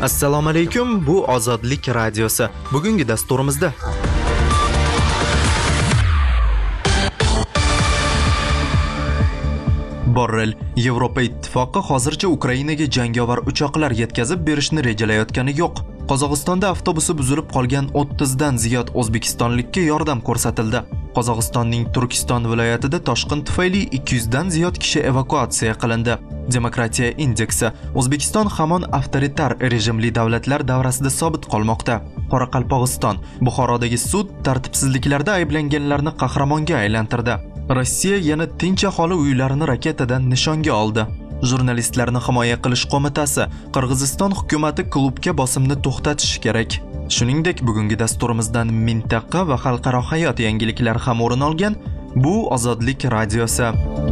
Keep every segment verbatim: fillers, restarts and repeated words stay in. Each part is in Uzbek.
Assalomu alaykum, bu Ozodlik radiosi. Bugungi dasturimizda Borrell, Yevropa ittifoqi hozircha Ukrainaga jangovar uchoqlar yetkazib berishni rejalayotgani yo'q. Qozog'istonda avtobusi buzilib qolgan o'ttizdan ziyod o'zbekistonlikka yordam ko'rsatildi. Qozog'istonning Turkiston viloyatida toshqin tufayli ikki yuzdan ziyod kishi evakuatsiya qilindi. Demokratiya indeksi O'zbekiston hamon avtoritar rejimli davlatlar davrasida sobit qolmoqda. Qoraqalpog'iston Buxorodagi sud tartibsizliklarda ayblanganlarni qahramonga aylantirdi. Rossiya yana tinch aholi uylarini raketadan nishonga oldi. Jurnalistlarni himoya qilish qo'mitasi Qirg'iziston hukumatı klubga bosimni to'xtatishi kerak. Shuningdek, bugungi dasturimizdan mintaqa va xalqaro hayot yangiliklari ham o'rin olgan. Bu Ozodlik radiosi.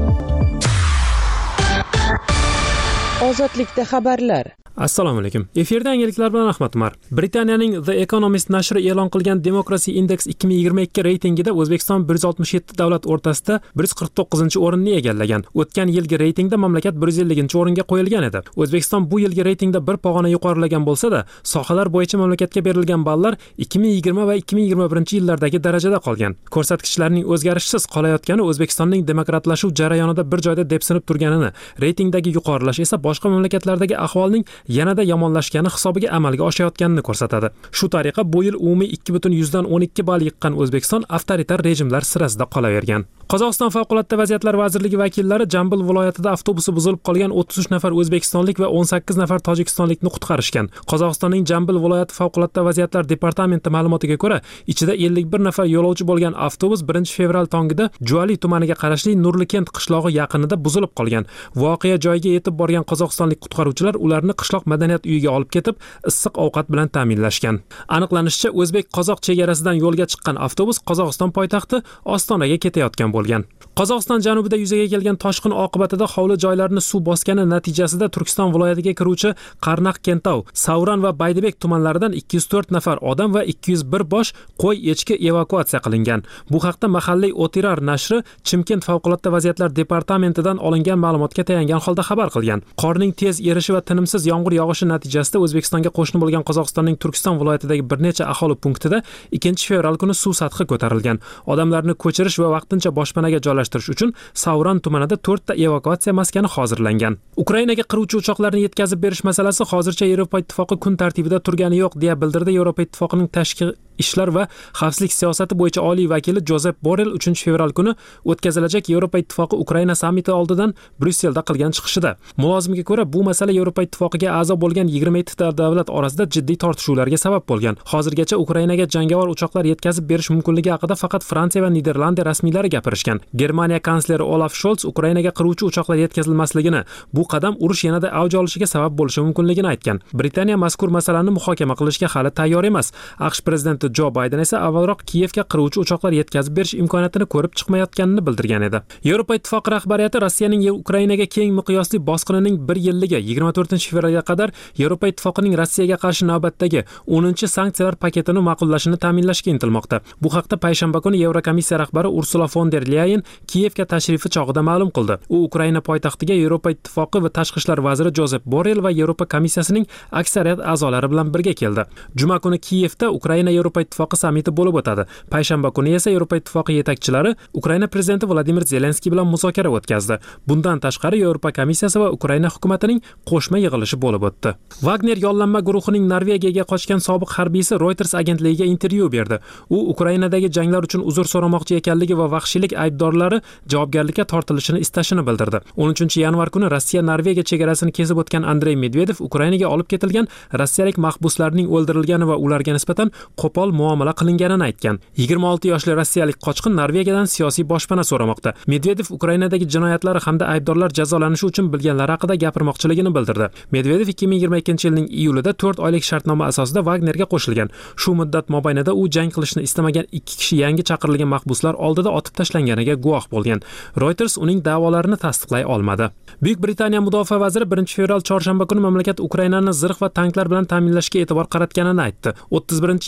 Ozodlikda xabarlar. Assalomu alaykum. Efirda yangiliklar bilan Ahmad Umar. Britaniyaning The Economist nashri e'lon qilgan Democracy Index ikki ming yigirma ikki reytingida O'zbekiston bir yuz oltmish yetti davlat o'rtasida bir yuz qirq to'qqizinchi o'rinni egallagan. O'tgan yilgi reytingda mamlakat bir yuz ellinchi o'ringa qo'yilgan edi. O'zbekiston bu yilgi reytingda bir pog'ona yuqorilagan bo'lsa-da, sohalar bo'yicha mamlakatga berilgan ballar ikki ming yigirma va ikki ming yigirma birinchi yillardagi darajada qolgan. Ko'rsatkichlarning o'zgarishsiz qolayotgani O'zbekistonning demokratlashuv jarayonida bir joyda depsinib turganini, reytingdagi yuqorilash esa boshqa mamlakatlardagi ahvolning yanada yomonlashgani hisobiga amalga oshayotganini ko'rsatadi. Shu tariqa bu yil umumiy ikki butun yuzdan o'n ikki ball yiqqan O'zbekiston avtoritar rejimlar sirasida qolavergan. Qozog'iston favqulodda vaziyatlar vazirligi vakillari Jambil viloyatida avtobusi buzilib qolgan o'ttiz uch nafar o'zbekistonlik va o'n sakkiz nafar tojikistonlikni qutqarishgan. Qozog'istonning Jambil viloyati favqulodda vaziyatlar departamenti ma'lumotiga ko'ra, ichida ellik bir nafar yo'lovchi bo'lgan avtobus birinchi fevral tongida Juali tumaniga qarashli Nurlikent qishlog'i yaqinida buzilib qolgan. Voqea joyiga yetib borgan qozog'istonlik qutqaruvchilar ularni qishloq madaniyat uyiga olib ketib, issiq ovqat bilan ta'minlashgan. Aniqlanishicha, o'zbek-qozoq chegarasidan yo'lga chiqqan avtobus Qozog'iston poytaxti Ostonaga ketayotgan bo'lgan. Qozog'iston janubida yuzaga kelgan toshqin oqibatida hovli joylarini suv bosgani natijasida Turkiston viloyatiga kiruvchi Qarnaq Kentau, Savran va Baydibek tumanlaridan ikki yuz to'rt nafar odam va ikki yuz bir bosh qo'y echki evakuatsiya qilingan. Bu haqda mahalliy Otirar nashri Chimkent favqulodda vaziyatlar departamentidan olingan ma'lumotga tayangan holda xabar qilgan. Qorning tez erishi va tinimsiz yomg'ir yog'ishi natijasida O'zbekistonga qo'shni bo'lgan Qozog'istonning Turkiston viloyatidagi bir necha aholi punktida ikkinchi fevral kuni suv sathi ko'tarilgan. Odamlarni ko'chirish va vaqtincha boshpanaga joylashtirish uchun Savran tumanida to'rtta evakuatsiya maskani hozirlangan. Ukrainaga qiruvchi uchoqlarni yetkazib berish masalasi hozircha Yevropa ittifoqi kun tartibida turgani yo'q, deya bildirdi Yevropa ittifoqining tashqi ishlar va xavfsizlik siyosati bo'yicha oliy vakili Josep Borrell uchinchi fevral kuni o'tkazilajak Yevropa ittifoqi Ukraina sammiti oldidan Bryusselda qilgan chiqishida. Mulozimga ko'ra, bu masala Yevropa ittifoqiga a'zo bo'lgan yigirma yetti davlat orasida jiddiy tortishuvlarga sabab bo'lgan. Hozirgacha Ukrainaga jangovar uchoqlar yetkazib berish mumkinligi haqida faqat Fransiya va Niderlandiya rasmiylari gapirishgan. Germaniya kansleri Olaf Scholz Ukrainaga qiruvchi uchoqlar yetkazilmasligini, bu qadam urush yanada avj olishiga sabab bo'lishi mumkinligini aytgan. Britaniya mazkur masalani muhokama qilishga hali tayyor emas. AQSh prezidenti Jo Bayden esa avvalroq Kiyevga qiruvchi uchoqlar yetkazib berish imkoniyatini ko'rib chiqmayotganini bildirgan edi. Yevropa ittifoqi rahbariyati Rossiyaning Ukrainaga keng miqyosli bosqinining bir yilligi yigirma to'rtinchi fevralga qadar Yevropa ittifoqining Rossiyaga qarshi navbatdagi o'ninchi sanksiyalar paketini ma'qullashini ta'minlashga intilmoqda. Bu haqda payshanba kuni Yevrokomissiya rahbari Ursula von der Leyen Kiyevga tashrifi chog'ida ma'lum qildi. U Ukraina poytaxtiga Yevropa ittifoqi va tashqi ishlar vaziri Josep Borrell va Yevropa komissiyasining aksariyat a'zolari bilan birga keldi. Juma kuni Kiyevda Ukraina Yevropa ittifoqi sammiti bo'lib o'tadi. Payshanba kuni esa Yevropa ittifoqi yetakchilari Ukraina prezidenti Vladimir Zelenskiy bilan muzokara o'tkazdi. Bundan tashqari Yevropa komissiyasi va Ukraina hukumatining qo'shma yig'ilishi bo'lib o'tdi. Wagner yollanma guruhining Norvegiyaga qochgan sobiq harbiysi Reuters agentligiga intervyu berdi. U Ukrainadagi janglar uchun uzr so'ramoqchi ekanligi va vahshiylik aybdorlari javobgarlikka tortilishini istashini bildirdi. o'n uchinchi yanvar kuni Rossiya Norvegiya chegarasini kesib o'tgan Andrey Medvedev Ukrainaga olib ketilgan rossiyalik mahbuslarning o'ldirilgani va ularga nisbatan qo'pol muomala qilinganini aytgan. yigirma olti yoshli rossiyalik qochqin Norvegiyadan siyosiy boshpana so'ramoqda. Medvedev Ukrainadagi jinoyatlar hamda aybdorlar jazolanishi uchun bilganlari haqida gapirmoqchiligini bildirdi. Medvedev ikki ming yigirma ikkinchi yilning iyulida to'rt oylik shartnoma asosida Wagnerga qo'shilgan. Shu muddat mobaynida u jang qilishni istamagan ikki kishi yangi chaqirilgan mahbuslar oldida otib tashlanganiga guvoh bo'lgan. Reuters uning da'volarini tasdiqlay olmadi. Buyuk Britaniya mudofaa vaziri birinchi fevral chorshanba kuni mamlakat Ukrainani zirh va tanklar bilan ta'minlashga e'tibor qaratganini aytdi. o'ttiz birinchi yanvar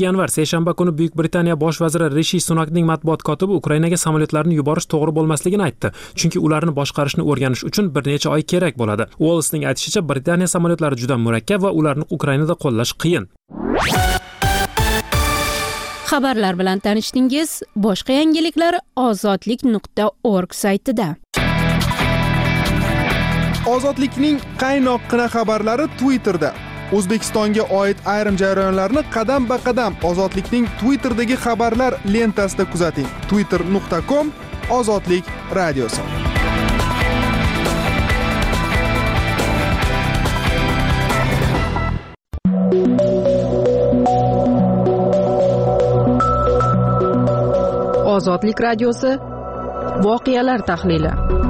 seshanba kuni Buyuk Britaniya bosh vaziri Rishi Sunakning matbuot kotibi Ukrainaga samolyotlarni yuborish to'g'ri bo'lmasligini aytdi, chunki ularni boshqarishni o'rganish uchun bir necha oy kerak bo'ladi. Uolsning aytishicha, Britaniya samolyotlari juda murakkab va ularni Ukrainada qo'llash qiyin. Xabarlar bilan tanishdingiz. Boshqa yangiliklar ozodlik nuqta org saytida. Ozodlikning qaynoqqina xabarlari Twitterda. O'zbekistonga oid ayrim jarayonlarni qadam-ba-qadam Ozodlikning Twitterdagi xabarlar lentasida kuzating. twitter nuqta com Ozodlik radiosi. Ozodlik radiosi voqealar tahlili.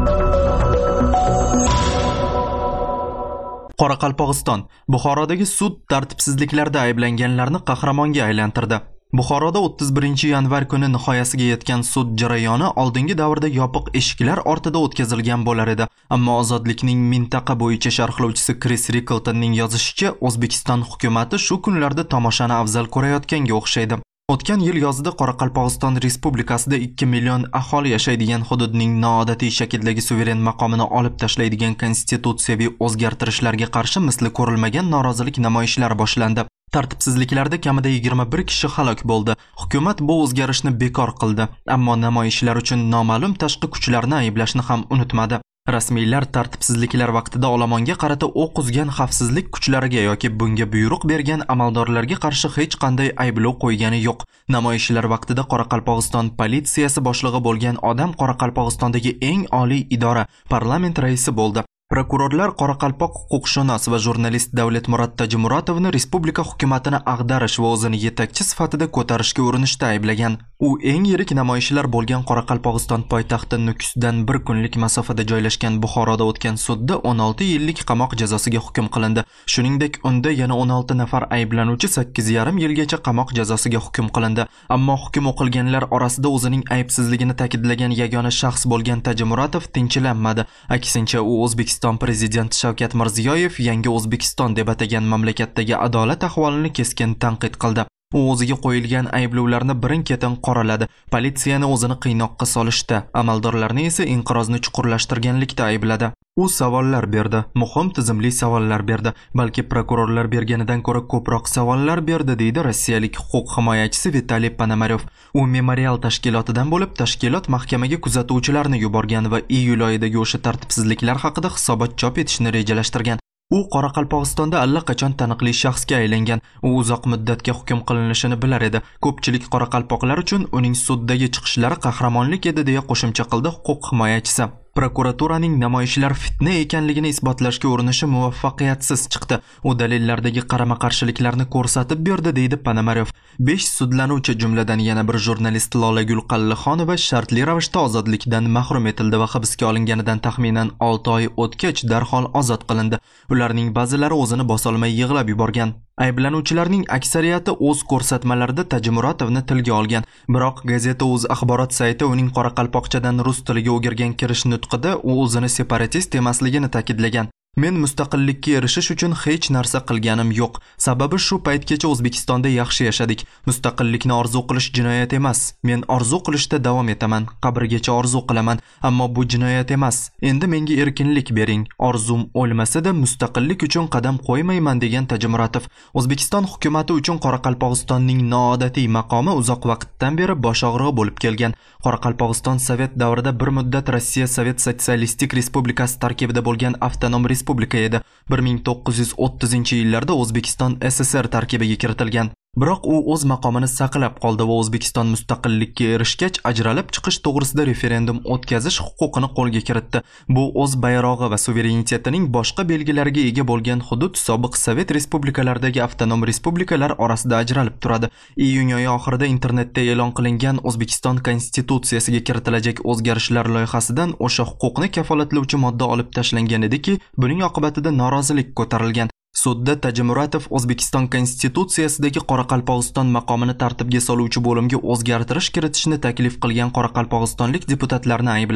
Qoraqalpog'iston Buxorodagi sud tartibsizliklarda ayblanganlarni qahramonga aylantirdi. Buxoroda o'ttiz birinchi yanvar kuni nihoyasiga yetgan sud jarayoni oldingi davrda yopiq eshiklar ortida o'tkazilgan bo'lar edi. Ammo Ozodlikning mintaqa bo'yicha sharhlovchisi Chris Rickletonning yozishicha, O'zbekiston hukumatı shu kunlarda tomoshani afzal ko'rayotganga o'xshaydi. O'tgan yil yozida Qoraqalpog'iston Respublikasida ikki million aholi yashaydigan hududning noodatiy shakldagi suveren maqomini olib tashlaydigan konstitutsiyaviy o'zgartirishlarga qarshi misli ko'rilmagan norozilik namoyishlari boshlandi. Tartibsizliklarda kamida yigirma bir kishi halok bo'ldi. Hukumat bu o'zgarishni bekor qildi, ammo namoyishlar uchun noma'lum tashqi kuchlarni ayblashni ham unutmadi. Rasmiylar tartibsizliklar vaqtida olomonga qarata o'q uzgan xavfsizlik kuchlariga yoki bunga buyruq bergan amaldorlarga qarshi hech qanday ayblov qo'ygani yo'q. Namoyishlar vaqtida Qoraqalpog'iston politsiyasi boshlig'i bo'lgan odam Qoraqalpog'istondagi eng oliy idora, parlament raisi bo'ldi. Prokurorlar Qoraqalpoq huquqshunos va jurnalist Davletmurod Tajimuratovni respublika hukumatini ag'darish va o'zini yetakchi sifatida ko'tarishga urinishda ayblagan. U eng yirik namoyishlar bo'lgan Qoraqalpog'iston poytaxti Nukusdan bir kunlik masofada joylashgan Buxoroda o'tgan sudda o'n olti yillik qamoq jazosiga hukm qilindi. Shuningdek, unda yana o'n olti nafar ayblanuvchi sakkiz yarim yilgacha qamoq jazosiga hukm qilindi. Ammo hukm o'qilganlar orasida o'zining aybsizligini ta'kidlagan yagona shaxs bo'lgan Tajimuratov tinchlanmadi. Aksincha, u O'zbekiston Prezidenti Shavkat Mirziyoyev yangi O'zbekiston deb atagan mamlakatdagi adolat ahvolini keskin tanqid qildi. U o'ziga qo'yilgan ayblovlarni birin-ketin qoraladi. Politsiyani o'zini qiynoqqa solishda, amaldorlarni esa inqirozni chuqurlashtirganlikda aybladi. U savollar berdi, muhim tizimli savollar berdi, balki prokurorlar berganidan ko'ra ko'proq savollar berdi, deydi rossiyalik huquq himoyachisi Vitaliy Ponomaryov. U memorial tashkilotidan bo'lib, tashkilot mahkamaga kuzatuvchilarni yuborgan va iyul oyidagi o'sha tartibsizliklar haqida hisobot chop etishni rejalashtirgan. U Qoraqalpog'istonda allaqachon taniqli shaxsga aylangan. U uzoq muddatga hukm qilinishini bilar edi. Ko'pchilik qoraqalpoqlar uchun uning suddagi chiqishlari qahramonlik edi, deya qo'shimcha qildi huquq himoyachisi. Prokuraturaning namoyishlar fitna ekanligini isbotlashga urinishi muvaffaqiyatsiz chiqdi. U dalillardagi qarama-qarshiliklarni ko'rsatib berdi, deydi Ponomaryov. besh sudlanuvchi, jumladan yana bir jurnalist Lolagul Qallixonova shartli ravishda ozodlikdan mahrum etildi va hibsga olinganidan taxminan olti oy o'tgach darhol ozod qilindi. Ularning ba'zilari o'zini bosolmay yig'lab yuborgan. Ayblanuvchilarning aksariyati o'z ko'rsatmalarida Tajimuratovni tilga olgan. Biroq gazeta O'z axborot sayti uning qoraqalpoqchadan rus tiliga o'girgan kirish nutqida u o'zini separatist emasligini ta'kidlagan. Men mustaqillikka erishish uchun hech narsa qilganim yo'q. Sababi shu paytgacha O'zbekistonda yaxshi yashadik. Mustaqillikni orzu qilish jinoyat emas. Men orzu qilishda davom etaman. Qabrgacha orzu qilaman, ammo bu jinoyat emas. Endi menga erkinlik bering. Orzum o'lmasa-da mustaqillik uchun qadam qo'ymayman, degan Tajimuratov. O'zbekiston hukumatı uchun Qoraqalpog'istonning noodatiy maqomi uzoq vaqtdan beri bosh og'rig'i bo'lib kelgan. Qoraqalpog'iston Sovet davrida bir muddat Rossiya Sovet Sotsialistik Respublikasi tarkibida bo'lgan avtonom respublika edi. bir ming to'qqiz yuz o'ttizinchi yillarda O'zbekiston S S R tarkibiga kiritilgan. Biroq u o'z maqomini saqlab qoldi va O'zbekiston mustaqillikka erishgach ajralib chiqish to'g'risida referendum o'tkazish huquqini qo'lga kiritdi. Bu o'z bayrog'i va suverenitetining boshqa belgilariga ega bo'lgan hudud sobiq Sovet respublikalaridagi avtonom respublikalar orasida ajralib turadi. Iyun oyi oxirida internetda e'lon qilingan O'zbekiston konstitutsiyasiga kiritilajak o'zgarishlar loyihasidan o'sha huquqni kafolatlovchi modda olib tashlangan ediki, buning oqibatida norozilik ko'tarilgan. Sudda Tajimuratov O'zbekiston konstitutsiyasidagi Qoraqalpog'iston maqomini tartibga soluvchi bo'limga o'zgartirish kiritishni taklif qilgan qoraqalpog'istonlik deputatlarni aybladi.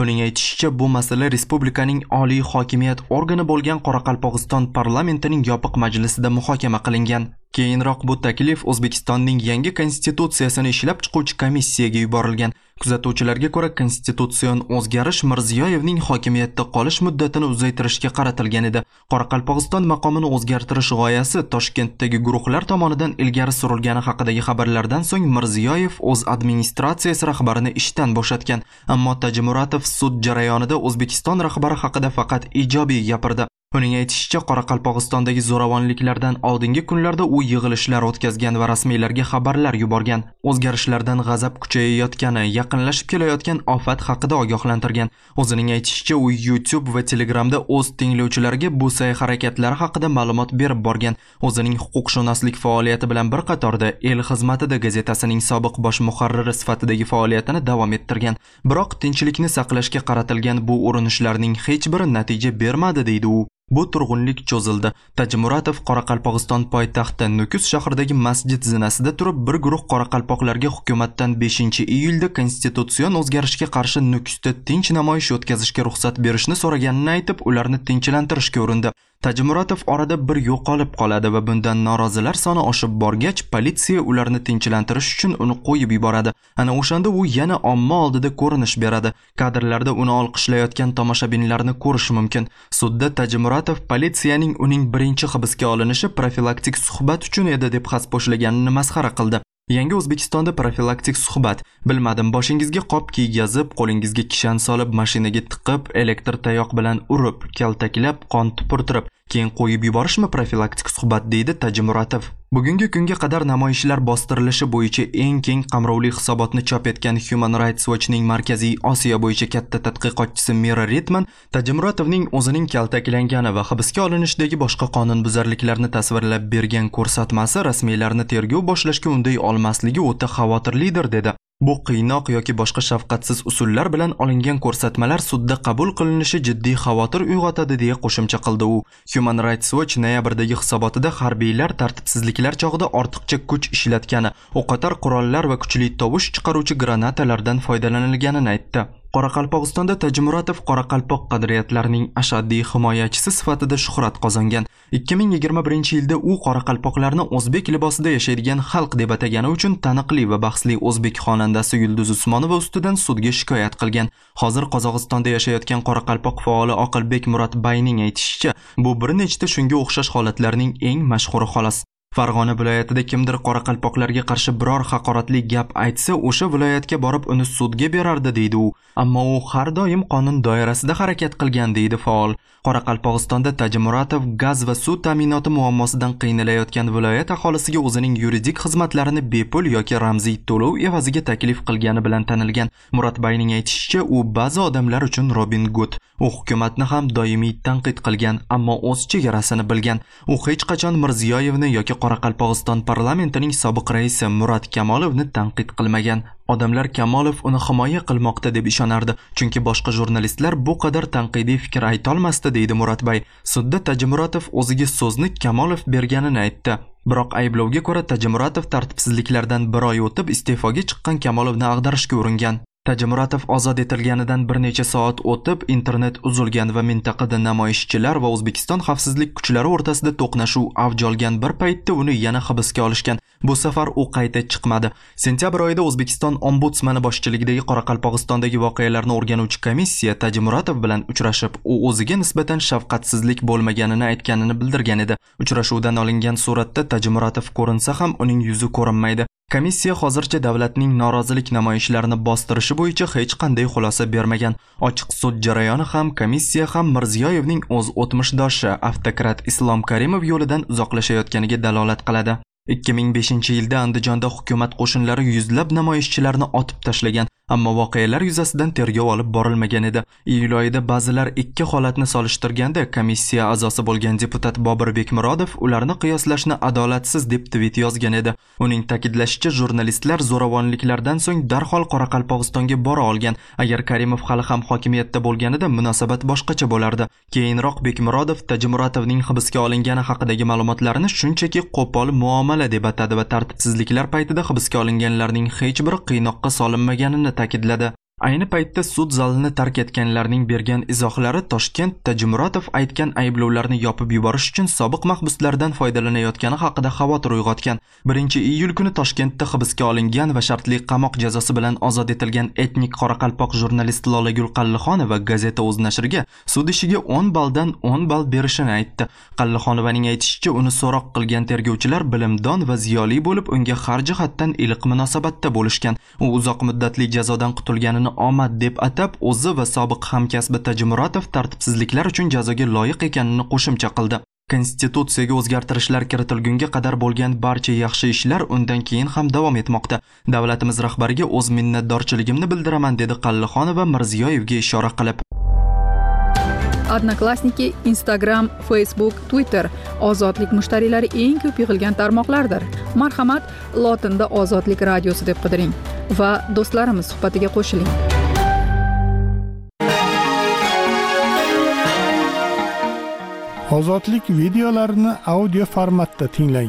Uning aytishicha, bu masala respublikaning oliy hokimiyat organi bo'lgan Qoraqalpog'iston parlamentining yopiq majlisida muhokama qilingan. Keyinroq bu taklif O'zbekistonning yangi konstitutsiyasini ishlab chiquvchi komissiyaga yuborilgan. Kuzatuvchilarga ko'ra, konstitutsion o'zgarish Mirziyoyevning hokimiyatda qolish muddatini uzaytirishga qaratilgan edi. Qoraqalpog'iston maqomini o'zgartirish g'oyasi Toshkentdagi guruhlar tomonidan ilgari surilgani haqidagi xabarlardan so'ng Mirziyoyev o'z administratsiyasi rahbarini ishdan bo'shatgan. Ammo Tajimuratov sud jarayonida O'zbekiston rahbari haqida faqat ijobiy gapirdi. Uning aytishicha, Qoraqalpog'istondagi zo'ravonliklardan oldingi kunlarda u yig'ilishlar o'tkazgan va rasmiylarga xabarlar yuborgan. O'zgarishlardan g'azab kuchayayotgani, yaqinlashib kelayotgan ofat haqida ogohlantirgan. O'zining aytishicha, u YouTube va Telegramda o'z tinglovchilariga bu sa'y-harakatlari haqida ma'lumot berib borgan. O'zining huquqshunoslik faoliyati bilan bir qatorda El xizmatida gazetasining sobiq bosh muharriri sifatidagi faoliyatini davom ettirgan. Biroq tinchlikni saqlashga qaratilgan bu urinishlarning hech biri natija bermadi, deydi u. Bu turg'unlik cho'zildi. Tajimuratov Qoraqalpog'iston poytaxti Nukus shahridagi masjid zinasida turib, bir guruh qoraqalpoqlarga hukumatdan beshinchi iyulda konstitutsion o'zgarishga qarshi Nukusda tinch namoyish o'tkazishga ruxsat berishni so'raganini aytib, ularni tinchlantirishga urindi. Tajimuratov orada bir yo'qolib qoladi va bundan norozilar soni oshib borgach, politsiya ularni tinchlantirish uchun uni qo'yib yuboradi. Ana o'shanda u yana omma oldida ko'rinish beradi. Kadrlarda uni olqishlayotgan tomoshabinlarni ko'rish mumkin. Sudda Tajimuratov politsiyaning uning birinchi hibsga olinishi profilaktik suhbat uchun edi deb xaspo'shlaganini masxara qildi. Yangi O'zbekistonda profilaktik suhbat. Bilmadim, boshingizga qop kiygazib, qo'lingizga kishan solib, mashinaga tiqib, elektr tayoq bilan urib, kaltaklab, qon tupurtirib, keyin qo'yib yuborishmi profilaktik suhbat, deydi Tajimuratov. Bugungi kunga qadar namoyishlar bostirilishi bo'yicha eng keng qamrovli hisobotni chop etgan Human Rights Watchning Markaziy Osiyo bo'yicha katta tadqiqotchisi Mira Ritman Tajimuratovning o'zining kaltaklangani va hibsga olinishdagi boshqa qonunbuzarliklarni tasvirlab bergan ko'rsatmasi rasmiylarni tergov boshlashga unday olmasligi o'ta xavotirlidir, dedi. Bu qiynoq yoki boshqa shafqatsiz usullar bilan olingan ko'rsatmalar sudda qabul qilinishi jiddiy xavotir uyg'otadi, deya qo'shimcha qildi u. Human Rights Watch noyabrdagi hisobotida harbiylar tartibsizliklar chog'ida ortiqcha kuch ishlatgani, o'qotar qurollar va kuchli tovush chiqaruvchi granatalardan foydalanilganini aytdi. Qoraqalpog'istonda Tajimuratov qoraqalpoq qadriyatlarining ashaddiy himoyachisi sifatida shuhrat qozongan. ikki ming yigirma birinchi yilda u qoraqalpoqlarni o'zbek libosida yashaydigan xalq deb atagani uchun taniqli va bahsli o'zbek xonandasi Yulduz Usmonova ustidan sudga shikoyat qilgan. Hozir Qozog'istonda yashayotgan qoraqalpoq faoli Oqilbek Muratbayning aytishicha, bu bir nechta shunga o'xshash holatlarning eng mashhuri xolos. Farg'ona viloyatida kimdir qoraqalpoqlarga qarshi biror haqoratli gap aytsa, o'sha viloyatga borib uni sudga berardi, deydi u. Ammo u har doim qonun doirasida harakat qilgan, deydi faol. Qoraqalpog'istonda Tajimuratov gaz va suv ta'minoti muammosidan qiynalayotgan viloyat aholisiga o'zining yuridik xizmatlarini bepul yoki ramziy to'lov evaziga taklif qilgani bilan tanilgan. Muratbayning aytishicha, u ba'zi odamlar uchun Robin Hood. U hukumatni ham doimiy tanqid qilgan, ammo o'z chegarasini bilgan. U hech qachon Mirziyoyevni yoki Qoraqalpog'iston parlamentining sobiq raisi Murat Kamolovni tanqid qilmagan. Odamlar Kamolov uni himoya qilmoqda deb ishonardi, chunki boshqa jurnalistlar bu qadar tanqidiy fikr ayta olmasdi, deydi Muratbay. Sudda Tajimuratov o'ziga so'zni Kamolov berganini aytdi. Biroq ayblovga ko'ra Tajimuratov tartibsizliklardan bir oy o'tib iste'foga chiqqan Kamolovni ag'darishga uringan. Tajimuratov ozod etilganidan bir necha soat o'tib internet uzilgan va mintaqada namoyishchilar va O'zbekiston xavfsizlik kuchlari o'rtasida to'qnashuv avj olgan bir paytda uni yana hibsga olishgan. Bu safar u qayta chiqmadi. Sentyabr oyida O'zbekiston ombudsmani boshchiligidagi Qoraqalpog'istondagi voqealarni o'rganuvchi komissiya Tajimuratov bilan uchrashib, u o'ziga nisbatan shafqatsizlik bo'lmaganini aytganini bildirgan edi. Uchrashuvdan olingan suratda Tajimuratov ko'rinsa ham uning yuzi ko'rinmaydi. Komissiya hozircha davlatning norozilik namoyishlarini bostirishi bo'yicha hech qanday xulosa bermagan. Ochiq sud jarayoni ham komissiya ham Mirziyoyevning o'z o'tmishdoshi avtokrat Islom Karimov yo'lidan uzoqlashayotganiga dalolat qiladi. ikki ming beshinchi yilda Andijonda hukumat qo'shinlari yuzlab namoyishchilarni otib tashlagan, ammo voqealar yuzasidan tergov olib borilmagan edi. Iyul oyida ba'zilar ikki holatni solishtirganda komissiya a'zosi bo'lgan deputat Bobirbek Murodov ularni qiyoslashni adolatsiz deb tweet yozgan edi. Uning ta'kidlashicha, jurnalistlar zo'ravonliklardan so'ng darhol Qoraqalpog'istonga bora olgan. Agar Karimov hali ham hokimiyatda bo'lganida munosabat boshqacha bo'lardi. Keyinroq Bekmurodov Tajimuratovning hibsga olingani haqidagi ma'lumotlarni shunchaki qo'pol muomala deb atadi va tartibsizliklar paytida hibsga olinganlarning hech biri qiynoqqa solinmaganini ta'kidladi. Ayni paytda sud zalini tark etganlarning bergan izohlari Toshkent Tajmuratov aytgan ayblovlarni yopib yuborish uchun sobiq mahbuslardan foydalanayotgani haqida xavotir uyg'otgan. birinchi iyul kuni Toshkentda hibsga olingan va shartli qamoq jazosi bilan ozod etilgan etnik qoraqalpoq jurnalist Lolagul Qallixonova gazeta o'z nashriga sud ishiga o'n balldan o'n ball berishini aytdi. Qallixonovaning aytishicha, uni so'roq qilgan tergovchilar bilimdon va ziyoli bo'lib, unga har jihatdan iliq munosabatda bo'lishgan. U uzoq muddatli jazodan qutulganini omad deb atab, o'zi va sobiq hamkasbi Tajmuratov tartibsizliklar uchun jazoga loyiq ekanini qo'shimcha qildi. Konstitutsiyaga o'zgartirishlar kiritilgunga qadar bo'lgan barcha yaxshi ishlar undan keyin ham davom etmoqda. Davlatimiz rahbariga o'z minnatdorchiligimni bildiraman, dedi Qallixonova Mirziyoyevga ishora qilib. Odnoklassniki, Instagram, Facebook, Twitter ozodlik mushtariylari eng ko'p yig'ilgan tarmoqlardir. Marhamat, lotinda Ozodlik radiosi deb qidiring va do'stlarimiz suhbatiga qo'shiling. Ozodlik videolarini audio formatda tinglang.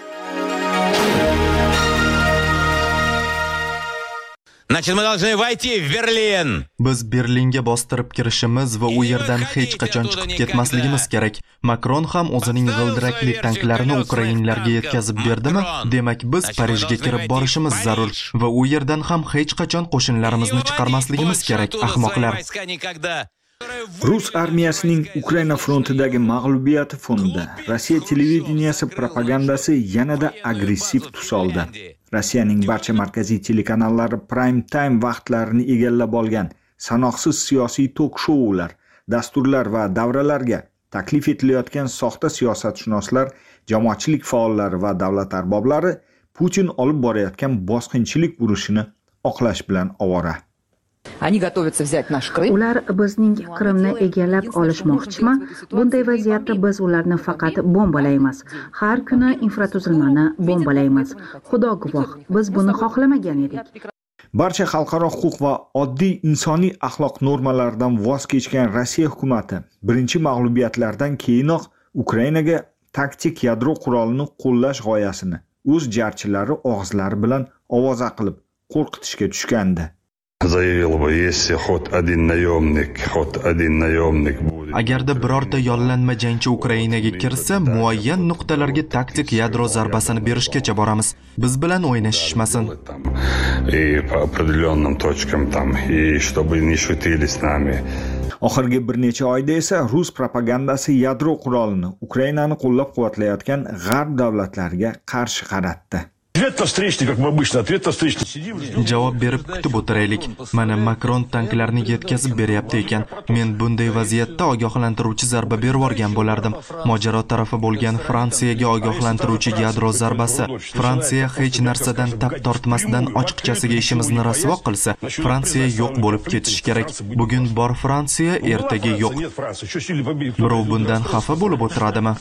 Значит, мы должны войти в Берлин. Biz Berlinga bostirib kirishimiz va u yerdan hech qachon chiqib ketmasligimiz kerak. Makron ham o'zining g'ildirakli tanklarini ukrainlarga yetkazib berdimi? Demak, biz Parijga kirib borishimiz zarur va u yerdan ham hech qachon qo'shinlarimizni chiqarmasligimiz kerak, ahmoqlar. Rus armiyasining Ukraina frontidagi mag'lubiyati fonida Rossiya televideniyasi propagandasi yanada agressiv tus oldi. Rossiyaning barcha markaziy telekanallari prime time vaqtlarini egallab olgan sanoqsiz siyosiy tok-shoular, dasturlar va davralarga taklif etilayotgan soxta siyosatshunoslar, jamoatchilik faollari va davlat arboblari Putin olib borayotgan bosqinchilik urushini oqlash bilan ovora. Ular bizning Qrimni egallab olishmoqchimi? Bunday vaziyatda biz ularni faqat bombalaymiz. Har kuni infratuzilmani bombalaymiz. Xudo guvoh, biz buni xohlamagan edik. Barcha xalqaro huquq va oddiy insoniy axloq normalaridan voz kechgan Rossiya hukumatı birinchi mag'lubiyatlardan keyinoq Ukrainaga taktik yadro qurolini qo'llash g'oyasini o'z jarchilari og'izlari bilan ovoza qilib qo'rqitishga tushgandi. Заявил бы, если хоть один наемник, хоть один наемник будет. Agarda birorta yollanma jangchi Ukrainaga kirsa, muayyan nuqtalarga taktik yadro zarbasini berishgacha boramiz. Biz bilan o'ynashishmasin. И по определенным точкам там, и чтобы не шутили с нами. Oxirgi bir necha oyda esa Rus propagandasi yadro qurolini Ukrainani qo'llab-quvvatlayotgan g'arb davlatlariga qarshi qaratdi. Javob berib kutib o'tiraylik. Mana Makron tanklarni yetkazib beryapti ekan. Men bunday vaziyatda ogohlantiruvchi zarba berib yuborgan bo'lardim. Mojaro tarafi bo'lgan Fransiyaga ogohlantiruvchi yadro zarbasi. Fransiya hech narsadan tap tortmasdan ochiqchasiga ishimizni rasvo qilsa, Fransiya yo'q bo'lib ketishi kerak. Bugun bor Fransiya, ertaga yo'q. Birov bundan xafa bo'lib o'tiradimi?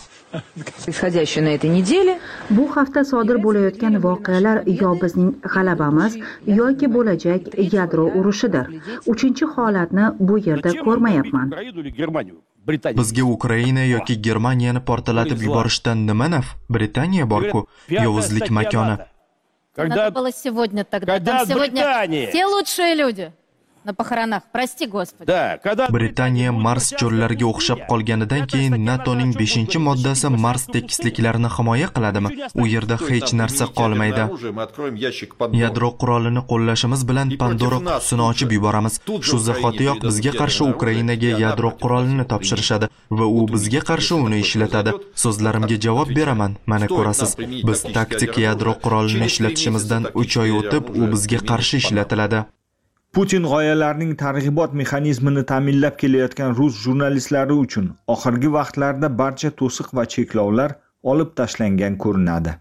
Bu hafta sodir bo'layotgan voqealar yo bizning g'alabamiz yoki bo'lajak yadro urushidir. Uchinchi holatni bu yerda ko'rmayapman. Bizga Ukraina yoki Germaniyani portlatib yuborishdan nima naf? Britaniya bor-ku, yovuzlik makoni. Надо было сегодня тогда. Там сегодня все лучшие люди. На похоронах, прости Господи. Britaniya Mars cho'llariga o'xshab qolganidan keyin NATOning beshinchi moddasi Mars tekisliklarini himoya qiladimi? U yerda hech narsa qolmaydi. Yadro qurolini qo'llashimiz bilan Pandora qutisini ochib yuboramiz. Shu zahotiyoq bizga qarshi Ukrainaga yadro qurolini topshirishadi va u bizga qarshi uni ishlatadi. So'zlarimga javob beraman. Mana ko'rasiz, biz taktik yadro qurolini ishlatishimizdan uch oy o'tib, u bizga qarshi ishlatiladi. Putin g'oyalarining targ'ibot mexanizmini ta'minlab kelayotgan rus jurnalistlari uchun oxirgi vaqtlarda barcha to'siq va cheklovlar olib tashlangan ko'rinadi.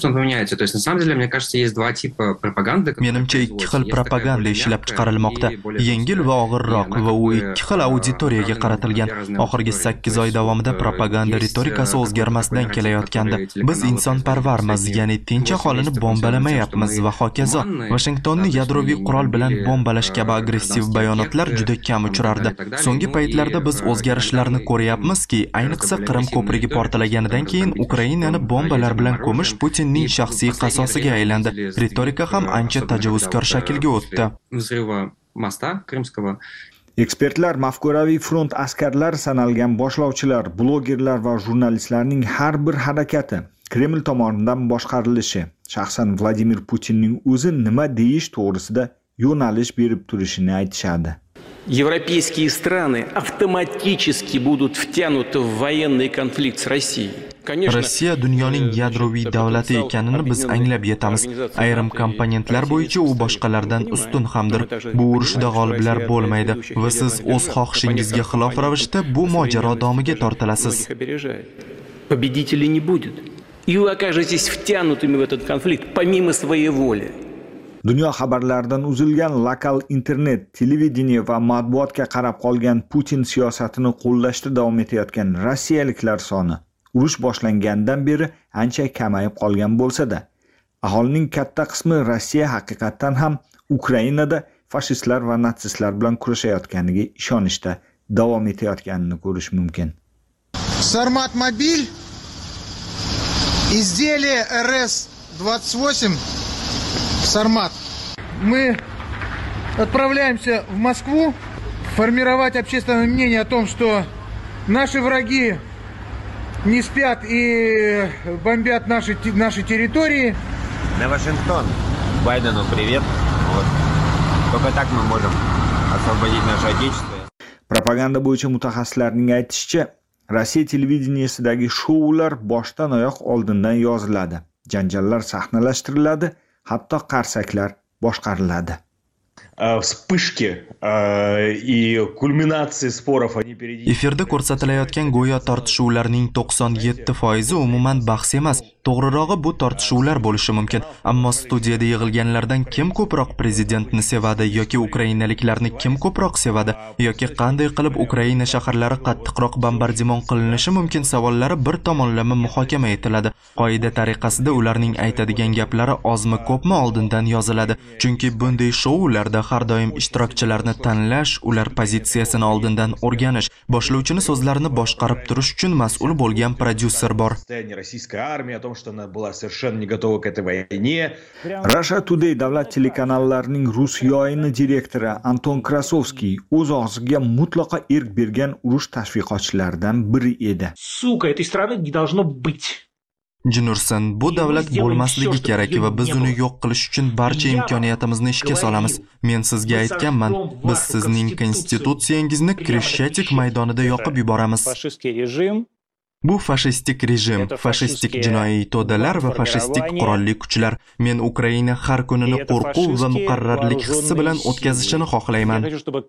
Menimcha ikki xil propaganda ishlab chiqarilmoqda. Yengil va og'irroq va u ikki xil auditoriyaga qaratilgan. Oxirgi sakkiz oy davomida propaganda ritorikasi o'zgarmasdan kelayotgandi. Biz insonparvarmiz, ya'ni tinch aholini bombalamayapmiz va hokazo. Washingtonni yadroviy qurol bilan bombalash kabi agressiv bayonotlar juda kam uchrardi. So'nggi paytlarda biz o'zgarishlarni ko'ryapmizki, ayniqsa Qrim ko'prigi portlaganidan keyin Ukrainani bombalar bilan ko'mish Putin ning shaxsiy qasosiga aylandi. Ritorika ham ancha tajovuzkor shaklga o'tdi. моста Крымского. Ekspertlar mafkuraviy front askarlari sanalgan boshlovchilar, blogerlar va jurnalistlarning har bir harakati Kreml tomonidan boshqarilishi, shaxsan Vladimir Putinning o'zi nima deyish to'g'risida yo'nalish berib turishini aytishadi. Европейские страны автоматически будут втянуты в военный конфликт с Россией. Rossiya dunyoning yadroviy davlati ekanini biz anglab yetamiz. Ayrim komponentlar bo'yicha u boshqalardan ustun hamdir. Bu urushda g'oliblar bo'lmaydi va siz o'z xohishingizga xilof ravishda bu mojaro domiga tortilasiz. Победителей не будет. И вы окажетесь втянутыми в этот конфликт помимо своей воли. Dunyo xabarlaridan uzilgan lokal internet, televideniye va matbuotga qarab qolgan Putin siyosatini qo'llashda davom etayotgan rossiyaliklar soni urush boshlangandan beri ancha kamayib qolgan bo'lsa-da, aholining katta qismi Rossiya haqiqatan ham Ukrainada fashistlar va natsistlar bilan kurashayotganiga ishonishda davom etayotganini ko'rish mumkin. Sarmat mobil изделие эр эс двадцать восемь Сармат. Мы отправляемся в Москву формировать общественное мнение о том, что наши враги не спят и бомбят наши, наши территории. На Вашингтон. Байдену привет. Вот. Только так мы можем освободить наше отечество. Propaganda bo'yicha mutaxassislarning aytishicha, Rossiya televideniyesidagi shoular boshdan oyoq oldindan yoziladi. Janjallar sahnalashtiriladi, hatto qarsaklar boshqariladi. Вспышки и кульминации споров они периодически. Efirda ko'rsatilayotgan go'yo tortishuvlarning to'qson yetti foizi umuman bahs emas. To'g'rirog'i bu tortishuvlar bo'lishi mumkin. Ammo studiyada yig'ilganlardan kim ko'proq prezidentni sevadi yoki ukrainaliklarni kim ko'proq sevadi yoki qanday qilib Ukraina shaharlari qattiqroq bombardimon qilinishi mumkin savollari bir tomonlama muhokama etiladi. Qoida tariqasida ularning aytadigan gaplari ozmi ko'pmi oldindan yoziladi. Chunki bunday shoularda har doim ishtirokchilarni tanlash, ular pozitsiyasini oldindan o'rganish, boshlovchini so'zlarini boshqarib turish uchun mas'ul bo'lgan prodyuser bor. Russia Today davlat telekanallarining Rus yoyini direktori Anton Krasovskiy o'z og'ziga mutlaqo erk bergan urush tashviqotchilaridan biri edi. Suka этой страны не должно быть. Jinursan, bu davlat bo'lmasligi kerak va biz uni yo'q qilish uchun barcha imkoniyatimizni ishga solamiz. Men sizga aytganman, biz sizning konstitutsiyangizni Kreshchatik maydonida yoqib yuboramiz. Bu fashistik rejim, fashistik jinoiy to'dalar va fashistik qurolli kuchlar. Men Ukraina har kunini qo'rquv va muqarrarlik hissi bilan o'tkazishini xohlayman.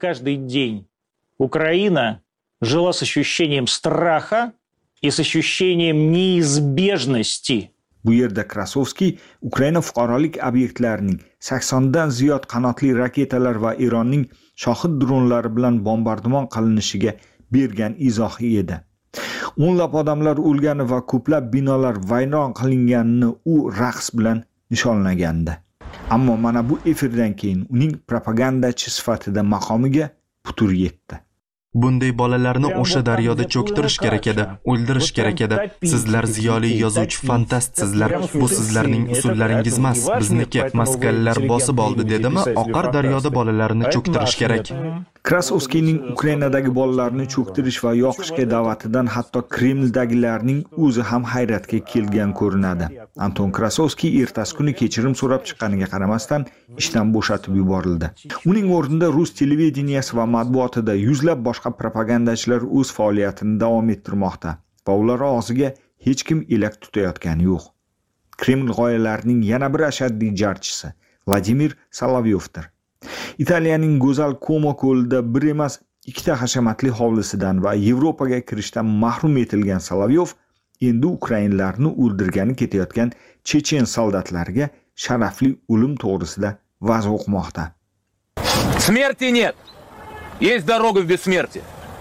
Ukraina жила с ощущением страха и с ощущением неизбежности. Bu yerda Krasovskiy Ukraina fuqarolik obyektlarining saksondan ziyod qanotli raketalar va Eronning shohid dronlari bilan bombardimon qilinishiga bergan izohi edi. O'nlab odamlar o'lgani va ko'plab binolar vayron qilinganini u raqs bilan nishonlagandi. Ammo mana bu efirdan keyin uning propagandachi sifatida maqomiga putur yetdi. Bunday bolalarni o'sha daryoda cho'ktirish kerak edi, o'ldirish kerak edi. Sizlar ziyoli yozuvchi fantastsizlar. Bu sizlarning usullaringiz emas, bizniki. Moskvalar bosib oldi dedimi, oqar daryoda bolalarni cho'ktirish kerak. Krasovskiyning Ukrainadagi bolalarni cho'ktirish va yoqishga da'vatidan hatto Kremldagilarning o'zi ham hayratga kelgan ko'rinadi. Anton Krasovskiy ertasi kuni kechirim so'rab chiqqaniga qaramasdan ishdan bo'shatib yuborildi. Uning o'rnida Rus televideniyasi va matbuotida yuzlab boshqa propagandachilar o'z faoliyatini davom ettirmoqda va ular og'ziga hech kim elak tutayotgani yo'q. Kreml g'oyalarining yana bir ashaddiy jarchisi Vladimir Solovyovdir. Italiyaning go'zal Como ko'lida bir emas, ikkita hashamatli hovlisidan va Yevropaga kirishdan mahrum etilgan Solovyov endi ukrainlarni o'ldirgani ketayotgan chechen soldatlariga sharafli o'lim to'g'risida va'z o'qimoqda. Смерти нет. Есть дорога в бессмертие.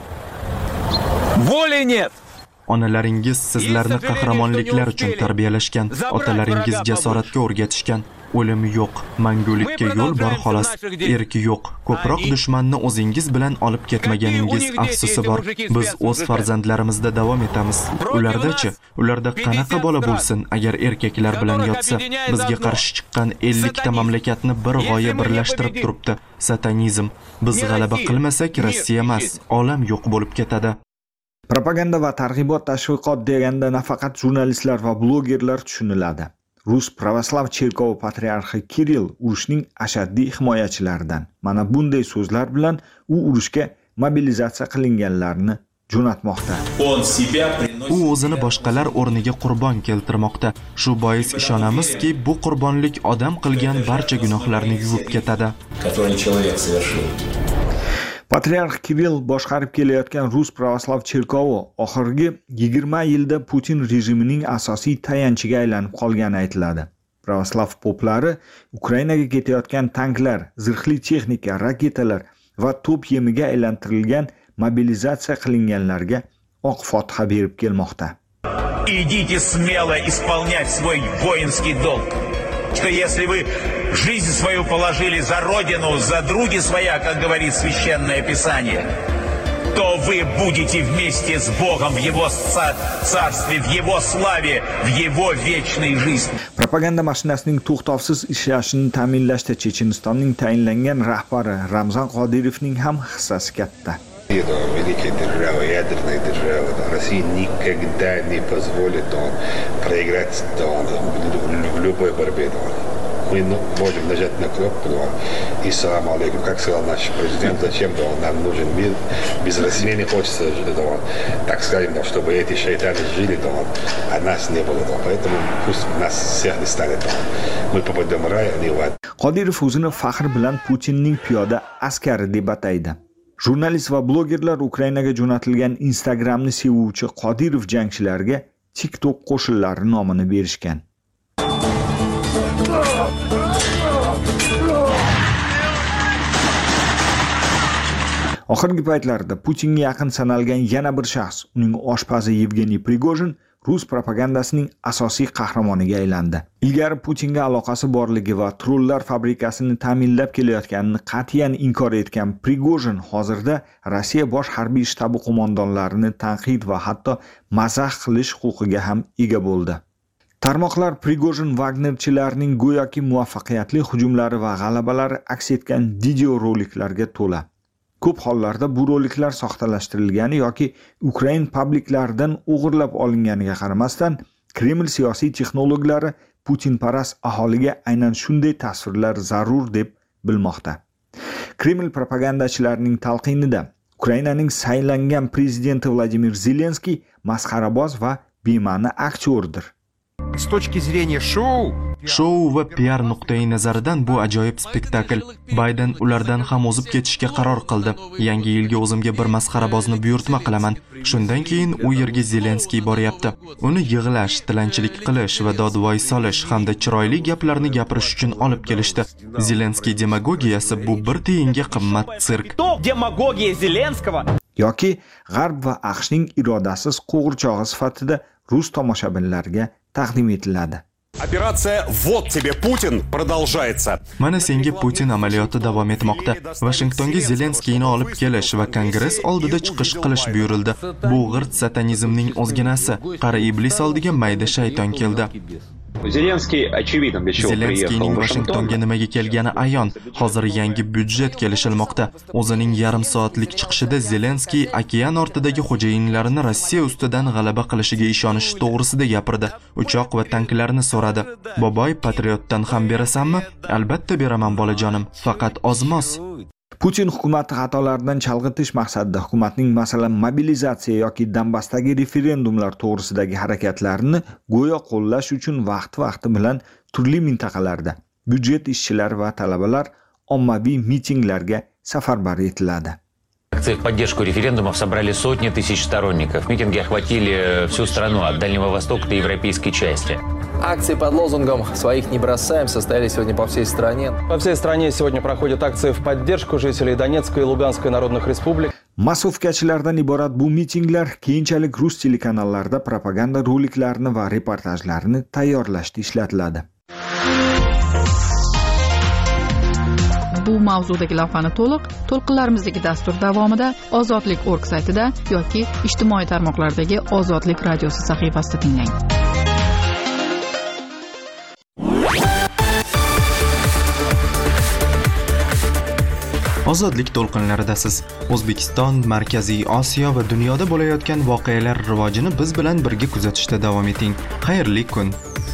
Воли нет. Onalaringiz sizlarni qahramonliklar uchun tarbiyalashgan, otalaringiz jasoratga o'rgatishgan. o'lim yo'q, mangulikka yo'l bor xolos, erk yo'q. Ko'proq dushmanni o'zingiz bilan olib ketmaganingiz afsusi bor. Biz o'z farzandlarimizda davom etamiz. Ularda-chi, ularda qanaqa bola bo'lsin agar erkaklar bilan yotsa? Bizga qarshi chiqqan ellik ta mamlakatni bir g'oya birlashtirib turibdi. Satanizm. Biz g'alaba qilmasak Rossiya emas, olam yo'q bo'lib ketadi. Propaganda va targ'ibot tashviqot deganda nafaqat jurnalistlar va blogerlar tushuniladi. Rus Pravoslav Cherkovi patriarxi Kirill urushning ashaddiy himoyachilaridan. Mana bunday so'zlar bilan u urushga mobilizatsiya qilinganlarni jo'natmoqda. U o'zini boshqalar o'rniga qurbon keltirmoqda. Shu bois ishonamizki, bu qurbonlik odam qilgan barcha gunohlarni yuvib ketadi. Patriarx Kirill boshqarib kelayotgan Rus Pravoslav Cherkovi oxirgi yigirma yilda Putin rejimining asosiy tayanchiga aylanib qolgani aytiladi. Pravoslav poplari Ukrainaga ketayotgan tanklar, zirhli texnika, raketalar va to'p yemiga aylantirilgan mobilizatsiya qilinganlarga oq fotiha berib kelmoqda. Идите смело исполнять свой воинский долг. Что если вы жизнь свою положили за родину, за други своя, как говорит Священное Писание, то вы будете вместе с Богом в Его царстве, в Его славе, в Его вечной жизни. Propaganda mashinasining to'xtovsiz ishlashini ta'minlashda Chechenistonning tayinlangan rahbari Ramzan Qodirovning ham hissasi katta. Великая держава, ядерная держава. Россия никогда не позволит проиграть в любой борьбе. Мы можем нажать на кнопку и салам алейкум. Как сказал наш президент, зачем нам нужен мир? Без России не хочется, так скажем, чтобы эти шайтаны жили, а нас не было. Поэтому пусть нас всех не станет. Мы попадем в рай, а не в ад. Qodirov o'zini faxr bilan Putinning piyoda askari deb ataydi. Jurnalist va blogerlar Ukrainaga jo'natilgan Instagramni sevuvchi Qodirov jangchilarga TikTok qo'shinlari nomini berishgan. Oxirgi paytlarda Putinga yaqin sanalgan yana bir shaxs, uning oshpazi Yevgeniy Prigojin Rus propagandasining asosiy qahramoniga aylandi. Ilgari Putinga aloqasi borligi va trollar fabrikasini ta'minlab kelayotganini qat'iyan inkor etgan Prigojin hozirda Rossiya bosh harbiy shtabi qo'mondonlarini tanqid va hatto mazax qilish huquqiga ham ega bo'ldi. Tarmoqlar Prigojin Wagnerchilarining go'yoki muvaffaqiyatli hujumlari va g'alabalari aks etgan video roliklarga to'la. Ko'p hollarda bu roliklar soxtalashtirilgani yoki Ukrain publiklaridan o'g'irlab olinganiga qaramasdan, Kreml siyosiy texnologlari Putinparast aholiga aynan shunday tasvirlar zarur deb bilmoqda. Kreml propagandachilarining talqinida Ukrainaning saylangan prezidenti Vladimir Zelenskiy masxaraboz va bema'ni aktyordir. С точки зрения шоу Shou va P R nuqtai nazaridan bu ajoyib spektakl. Bayden ulardan ham o'zib ketishga qaror qildi. Yangi yilga o'zimga bir masxarabozni buyurtma qilaman. Shundan keyin u yerga Zelenskiy boryapti. Uni yig'lash, tilanchilik qilish va dodvoy solish hamda chiroyli gaplarni gapirish uchun olib kelishdi. Zelenskiy demagogiyasi bu bir tiyinga qimmat sirk. Demagogiya Zelenskого yoki G'arb va AQShning irodasiz qo'g'irchog'i sifatida Rus tomoshabinlarga taqdim etiladi. Operatsiya "Вот тебе Putin" продолжается. Mana senga Putin amaliyoti davom etmoqda. Washingtonga Zelenskiyni olib kelish va Kongress oldida chiqish qilish buyurildi. Bu g'irt satanizmning o'zginasi. Qari iblis oldiga mayda shayton keldi. Zelenskiy очевидно для чего приехал. Zelenskiyning Washingtonga nimaga kelgani ayon. Hozir yangi byudjet kelishilmoqda. O'zining yarim soatlik chiqishida Zelenskiy okean ortidagi xo'jayinlarini Rossiya ustidan g'alaba qilishiga ishonish to'g'risida gapirdi. Uchoq va tanklarni so'radi. Boboy patriotdan ham berasanmi? Albatta beraman bolajonim, faqat ozmos. Putin hukumatni xatolardan chalg'itish maqsadida hukumatning masalan mobilizatsiya yoki Donbassdagi referendumlar to'g'risidagi harakatlarini go'yo qo'llash uchun vaqt-vaqti bilan turli mintaqalarda byudjet ishchilari va talabalar ommaviy mitinglarga safarbar etiladi. Акции в поддержку референдумов собрали сотни тысяч сторонников. Митинги охватили всю страну, от Дальнего Востока до европейской части. Акции под лозунгом «Своих не бросаем» состоялись сегодня по всей стране. По всей стране сегодня проходят акции в поддержку жителей Донецкой и Луганской народных республик. Masovkachilardan iborat bu mitinglar keyinchalik rus telekanallarida propaganda roliklarini va reportajlarini tayyorlashda ishlatiladi. mavzudagi lavhani to'liq to'lqinlarimizdagi dastur davomida Ozodlik nokta org saytida yoki ijtimoiy tarmoqlardagi Ozodlik radiosi sahifasida tinglang. Ozodlik to'lqinlaridasiz. O'zbekiston, Markaziy Osiyo va dunyoda bo'layotgan voqealar rivojini biz bilan birga kuzatishda davom eting. Xayrli kun.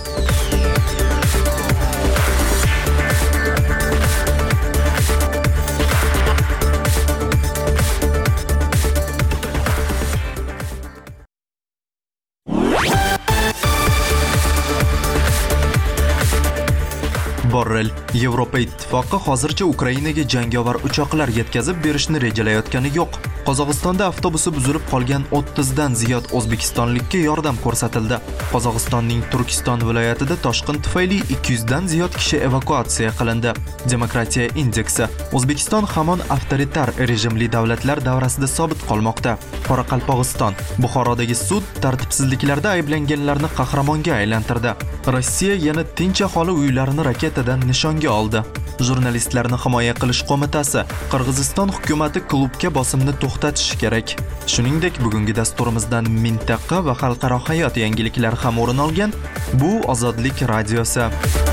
Borrell, Yevropa Ittifoqi hozircha Ukrainaga jangovar uchoqlar yetkazib berishni rejalayotgani yo'q. Qozog'istonda avtobusi buzilib qolgan o'ttizdan ziyod o'zbekistonlikka yordam ko'rsatildi. Qozog'istonning Turkiston viloyatida toshqin tufayli ikki yuzdan ziyod kishi evakuatsiya qilindi. Demokratiya indeksi: O'zbekiston hamon avtoritar rejimli davlatlar davrasida sobit qolmoqda. Qoraqalpog'iston, Buxorodagi sud tartibsizliklarda ayblanganlarni qahramonga aylantirdi. Rossiya yana tinch aholi uylarini raketadan nishonga oldi. Jurnalistlarni himoya qilish qo'mitasi: Qirg'iziston hukumatı klubga bosimni to'xtatishi kerak. Shuningdek, bugungi dasturimizdan mintaqa va xalqaro hayot yangiliklari ham o'rin olgan. Bu Ozodlik radiosi.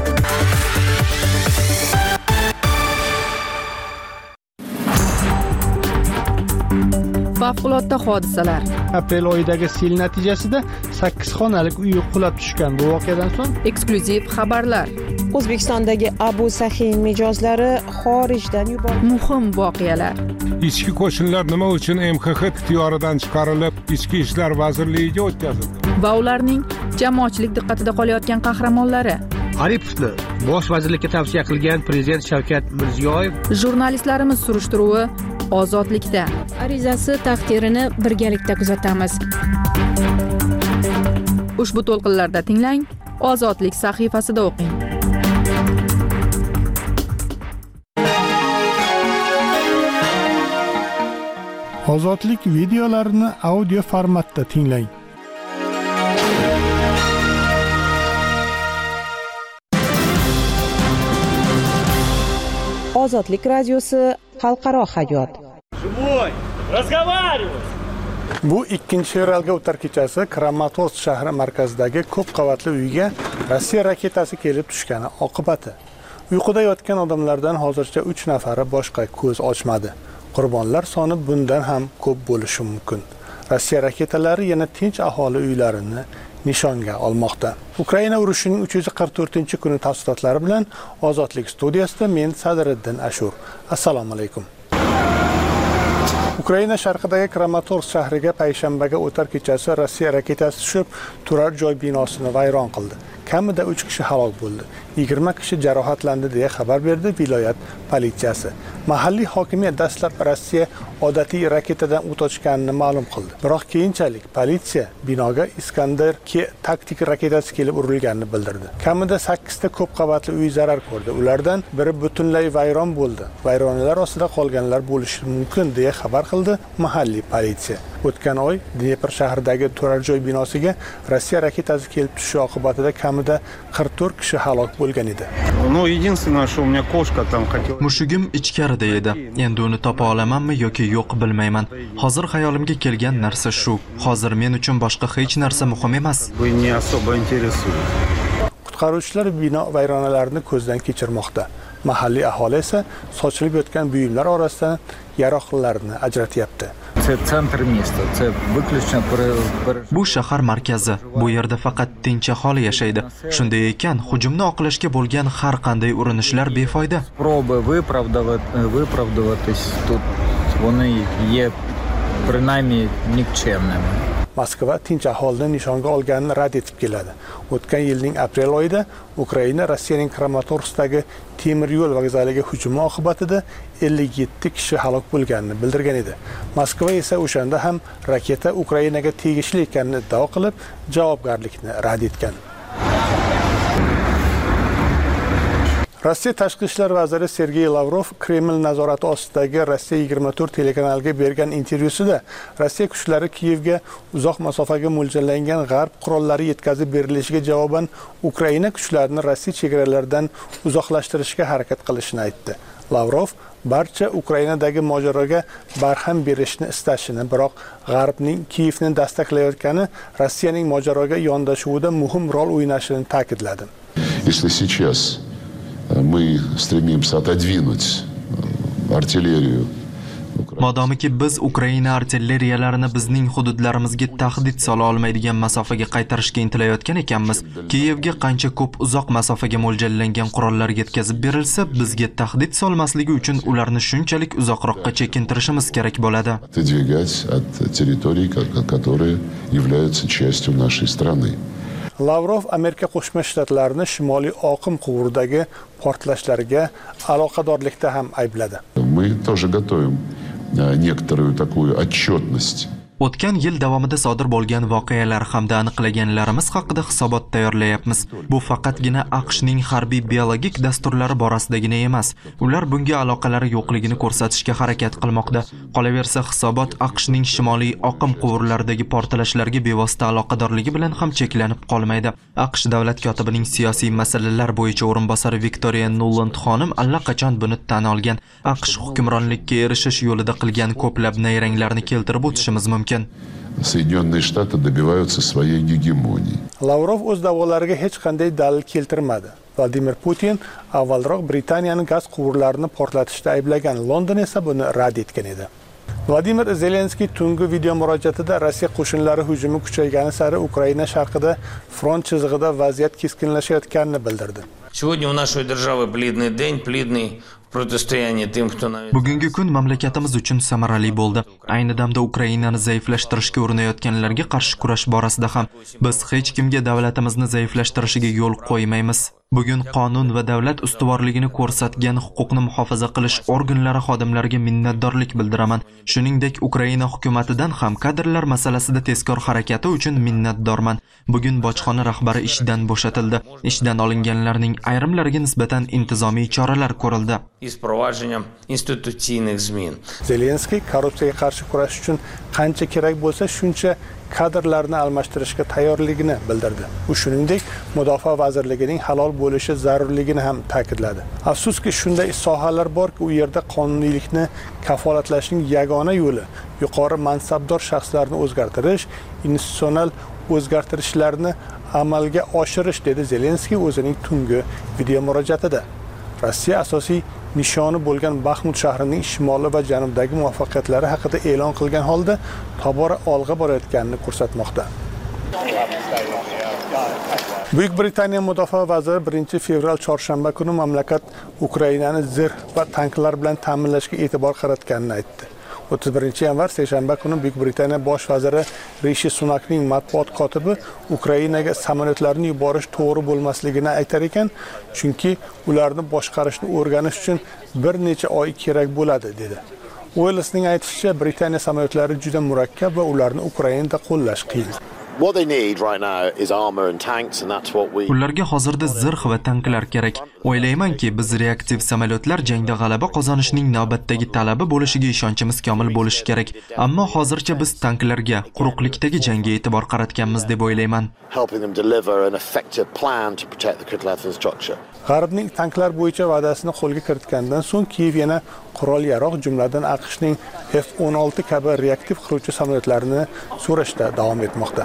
Favqulodda hodisalar. Aprel oyidagi sel natijasida sakkiz xonalik uy qulab tushgan. Bu voqeadan so'ng eksklyuziv xabarlar. O'zbekistondagi Abu Sahiy mijozlari xorijdan yuborildi. Muhim voqealar. Ichki qo'shinlar nima uchun M X X ixtiyoridan chiqarilib, Ichki ishlar vazirligiga o'tkazildi? Va ularning jamoatchilik diqqatida qolayotgan qahramonlari. Aripovni bosh vazirlikka tavsiya qilgan prezident Shavkat Mirziyoyev. Jurnalistlarimiz surishtiruvi Ozodlikda. Arizasi taqdirini birgalikda kuzatamiz. Ushbu to'lqinlarda tinglang, Ozodlik sahifasida o'qing. Ozodlik videolarini audio formatda tinglang. Ozodlik radiosi xalqaro hayot. Живой! Разговаривай! Bu ikkinchi fevralga o'tar kechasi Kramatorsk shahri markazidagi ko'p qavatli uyga Rossiya raketasi kelib tushgani oqibati. Uyquda yotgan odamlardan hozircha uch nafari boshqa ko'z ochmadi. Qurbonlar soni bundan ham ko'p bo'lishi mumkin. Rossiya raketalari yana tinch aholi uylarini nishonga olmoqda. Ukraina urushining uch yuz qirq to'rtinchi kuni tafsilotlari bilan Ozodlik studiyasida men Sadriddin Ashur. Assalomu alaykum. Ukraina sharqidagi Kramatorsk shahriga payshanbaga o'tar kechasi Rossiya raketasi tushib, turar joy binosini vayron qildi. Kamida uch kishi halok bo'ldi. yigirma kishi jarohatlandi deya xabar berdi viloyat politsiyasi. Mahalliy hokimiyat dastlab Rossiya odatiy raketadan o't ochganini ma'lum qildi. Biroq keyinchalik politsiya binoga Iskandar ikki taktik raketasi kelib urilganini bildirdi. Kamida sakkiz ta ko'p qavatli uy zarar ko'rdi. Ulardan biri butunlay vayron bo'ldi. Vayronalar ostida qolganlar bo'lishi mumkin deya xabar qildi mahalliy politsiya. O'tgan oy Dnepr shahridagi turar joy binosiga Rossiya raketasi kelib tushishi oqibatida kamida qirq to'rt kishi halok bo'lgan edi. Ну, единственное, что у меня кошка там хотела. Mushugim ichkarida edi. Endi uni topa olamanmi yoki yo'q bilmayman. Hozir xayolimga kelgan narsa shu. Hozir men uchun boshqa hech narsa muhim emas. Вы не особо интересует. Qutqaruvchilar bino vayronalarini ko'zdan kechirmoqda. Mahalliy aholi esa sochilib yotgan buyumlar orasidan yaroqlilarni ajratyapti. Bu shahar markazi. Bu yerda faqat tinch aholi yashaydi. Shunday ekan, hujumni oqlashga bo'lgan har qanday urinishlar befoyda. Спроби виправдуватись тут вони є принаймні нікчемними. Moskva tinch aholini nishonga olganini rad etib keladi. O'tgan yilning aprel oyida Ukraina Rossiyaning Kramatorskdagi temir yo'l vokzaliga hujumi oqibatida ellik yetti kishi halok bo'lganini bildirgan edi. Moskva esa o'shanda ham raketa Ukrainaga tegishli ekanini iddao qilib, javobgarlikni rad etgan. Rossiya tashqi ishlar vaziri Sergey Lavrov Kreml nazorati ostidagi Rossiya yigirma to'rt telekanaliga bergan intervyusida Rossiya kuchlari Kiyevga uzoq masofaga mo'ljallangan g'arb qurollari yetkazib berilishiga javoban Ukraina kuchlarini Rossiya chegaralaridan uzoqlashtirishga harakat qilishini aytdi. Lavrov barcha Ukrainadagi mojaroga barham berishni istashini, biroq G'arbning Kiyevni dastaklayotgani Rossiyaning mojaroga yondashuvida muhim rol o'ynashini ta'kidladi. Если сейчас мы стремимся отодвинуть артиллерию Modomiki biz Ukraina artilleriyalarini bizning hududlarimizga tahdid sola olmaydigan masofaga qaytarishga intilayotgan ekanmiz, Kiyevga qancha ko'p uzoq masofaga mo'ljallangan qurollar yetkazib berilsa, bizga tahdid solmasligi uchun ularni shunchalik uzoqroqqa chekintirishimiz kerak bo'ladi. Отодвигать от территорий, которые являются частью нашей страны. Lavrov Amerika Qo'shma Shtatlarini Shimoliy oqim quvuridagi portlashlarga aloqadorlikda ham aybladi. Мы тоже готовим некоторую такую отчетность. O'tgan yil davomida sodir bo'lgan voqealar hamda aniqlaganlarimiz haqida hisobot tayyorlayapmiz. Bu faqatgina AQShning harbiy biologik dasturlari borasidagina emas. Ular bunga aloqalari yo'qligini ko'rsatishga harakat qilmoqda. Qolaversa, hisobot AQShning shimoliy oqim quvurlaridagi portlashlarga bevosita aloqadorligi bilan ham cheklanib qolmaydi. AQSh davlat kotibining siyosiy masalalar bo'yicha o'rinbosari Victoria Nuland xonim allaqachon buni tan olgan. AQSh hukmronlikka erishish yo'lida qilgan ko'plab nayranglarni keltirib o'tishimiz mumkin. Соединенные Штаты добиваются своей гегемонии. Lavrov o'z da'volariga hech qanday dalil keltirmadi. Vladimir Putin avvalroq Britaniyaning gaz quvurlarini portlatishda ayblagan, London esa buni rad etgan edi. Vladimir Zelenskiy tungi video murojaatida Rossiya qo'shinlari hujumi kuchaygani sari Ukraina sharqida front chizig'ida vaziyat keskinlashayotganini bildirdi. Сегодня у нашей державы бледный день, бледный противостояние тем, кто на... Bugungi kun mamlakatimiz uchun samarali bo'ldi. Ayni damda Ukrainani zaiflashtirishga urinayotganlarga qarshi kurash borasida ham biz hech kimga davlatimizni zaiflashtirishiga yo'l qo'ymaymiz. Bugun qonun va davlat ustuvorligini ko'rsatgan huquqni muhofaza qilish organlari xodimlariga minnatdorlik bildiraman. Shuningdek, Ukraina hukumatidan ham kadrlar masalasida tezkor harakati uchun minnatdorman. Bugun bojxona rahbari ishdan bo'shatildi. Ishdan olinganlarning ayrimlariga nisbatan intizomiy choralar ko'rildi. Zelenskiy korrupsiyaga qarshi kurash uchun qancha kerak bo'lsa shuncha kadrlarni almashtirishga tayyorligini bildirdi. U shuningdek, Mudofaa vazirligining halol bo'lishi zarurligini ham ta'kidladi. Afsuski, shunday sohalar borki, u yerda qonuniylikni kafolatlashning yagona yo'li yuqori mansabdor shaxslarni o'zgartirish, institutsional o'zgartirishlarni amalga oshirish, dedi Zelenskiy o'zining tungi video murojaatida. Rossiya asosiy nishoni bo'lgan Baxmut shahrining shimoli va janubidagi muvaffaqiyatlari haqida e'lon qilgan holda tobora olg'a borayotganini ko'rsatmoqda. Buyuk Britaniya mudofaa vaziri birinchi fevral chorshanba kuni mamlakat Ukrainani zirh va tanklar bilan ta'minlashga e'tibor qaratganini aytdi. o'ttiz birinchi yanvar seshanba kuni Buyuk Britaniya bosh vaziri Rishi Sunakning matbuot kotibi Ukrainaga samolyotlarni yuborish to'g'ri bo'lmasligini aytar ekan, chunki ularni boshqarishni o'rganish uchun bir necha oy kerak bo'ladi, dedi. Uellsning aytishicha, Britaniya samolyotlari juda murakkab va ularni Ukrainada qo'llash qiyin. What they need right now is armor and tanks, and that's what we... Ularga hozirda zirh va tanklar kerak. O'ylaymanki, biz reaktiv samolyotlar jangda g'alaba qozonishning navbatdagi talabi bo'lishiga ishonchimiz komil bo'lishi kerak. Ammo hozircha biz tanklarga, quruqlikdagi jangga e'tibor qaratganmiz deb o'ylayman. Helping them deliver an effective plan to protect the critical infrastructure. G'arbning tanklar bo'yicha va'dasini qo'lga kiritgandan so'ng Kiyev yana qurol-yarog', jumladan AQShning F o'n olti kabi reaktiv qiruvchi samolyotlarini so'rashda davom etmoqda.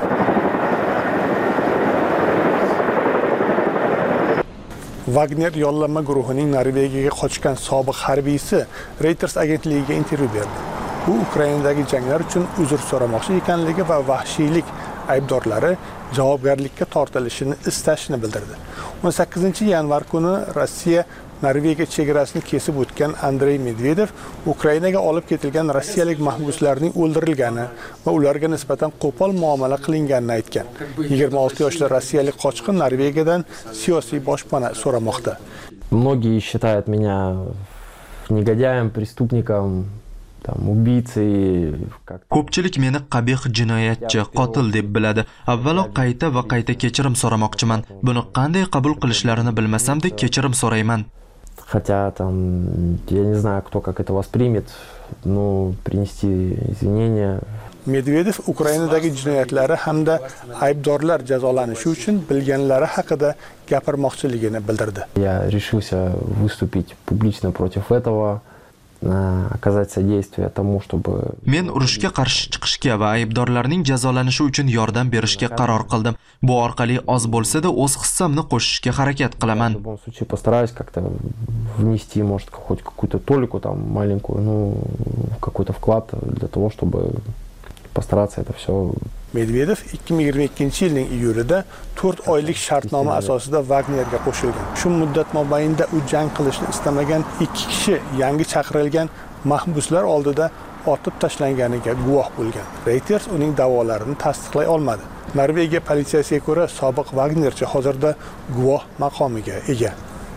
Wagner yollanma guruhining Norvegiyaga qochgan sobiq harbiysi Reuters agentligiga intervyu berdi. U Ukrainadagi janglar uchun uzr so'ramoqchi ekanligi va vahshiylik aybdorlari javobgarlikka tortilishini istashini bildirdi. o'n sakkizinchi yanvar kuni Rossiya Norvegiya chegarasini kesib o'tgan Andrey Medvedev Ukrainaga olib ketilgan rossiyalik mahbuslarning o'ldirilgani va ularga nisbatan qo'pol muomala qilinganini aytgan. yigirma olti yoshli rossiyalik qochqin Norvegiyadan siyosiy boshpana so'ramoqda. Многие считают меня негодяем, преступником, там убийцей. Ko'pchilik meni qabih jinoyatchi, qotil deb biladi. Avvalo qayta va qayta kechirim so'ramoqchiman. Buni qanday qabul qilishlarini bilmasam-da kechirim so'rayman. Хотя там я не знаю, кто как это воспримет, но принести извинения. Medvedev Ukrainadagi jinoyatlari hamda aybdorlar jazolanishi uchun bilganlari haqida gapirmoqchiligini bildirdi. Я решился выступить публично против этого, оказать содействие тому, чтобы Men urushga qarshi chiqishga va aybdorlarning jazolanishi uchun yordam berishga qaror qildim. Bu orqali oz bo'lsa-da o'z hissamni qo'shishga harakat qilaman. В любом случае постараюсь как-то внести, может, хоть какую-то толику там маленькую, ну, какой-то вклад для того, чтобы постараться это все. Medvedev ikki ming yigirma ikkinchi yilning iyulida to'rt oylik shartnoma asosida Wagnerga qo'shilgan. Shu muddat mobaynida u jang qilishni istamagan ikki kishi yangi chaqirilgan mahbuslar oldida otib tashlanganiga guvoh bo'lgan. Reuters uning da'volarini tasdiqlay olmadi. Norvegiya politsiyasiga ko'ra, sobiq Wagnerchi hozirda guvoh maqomiga ega.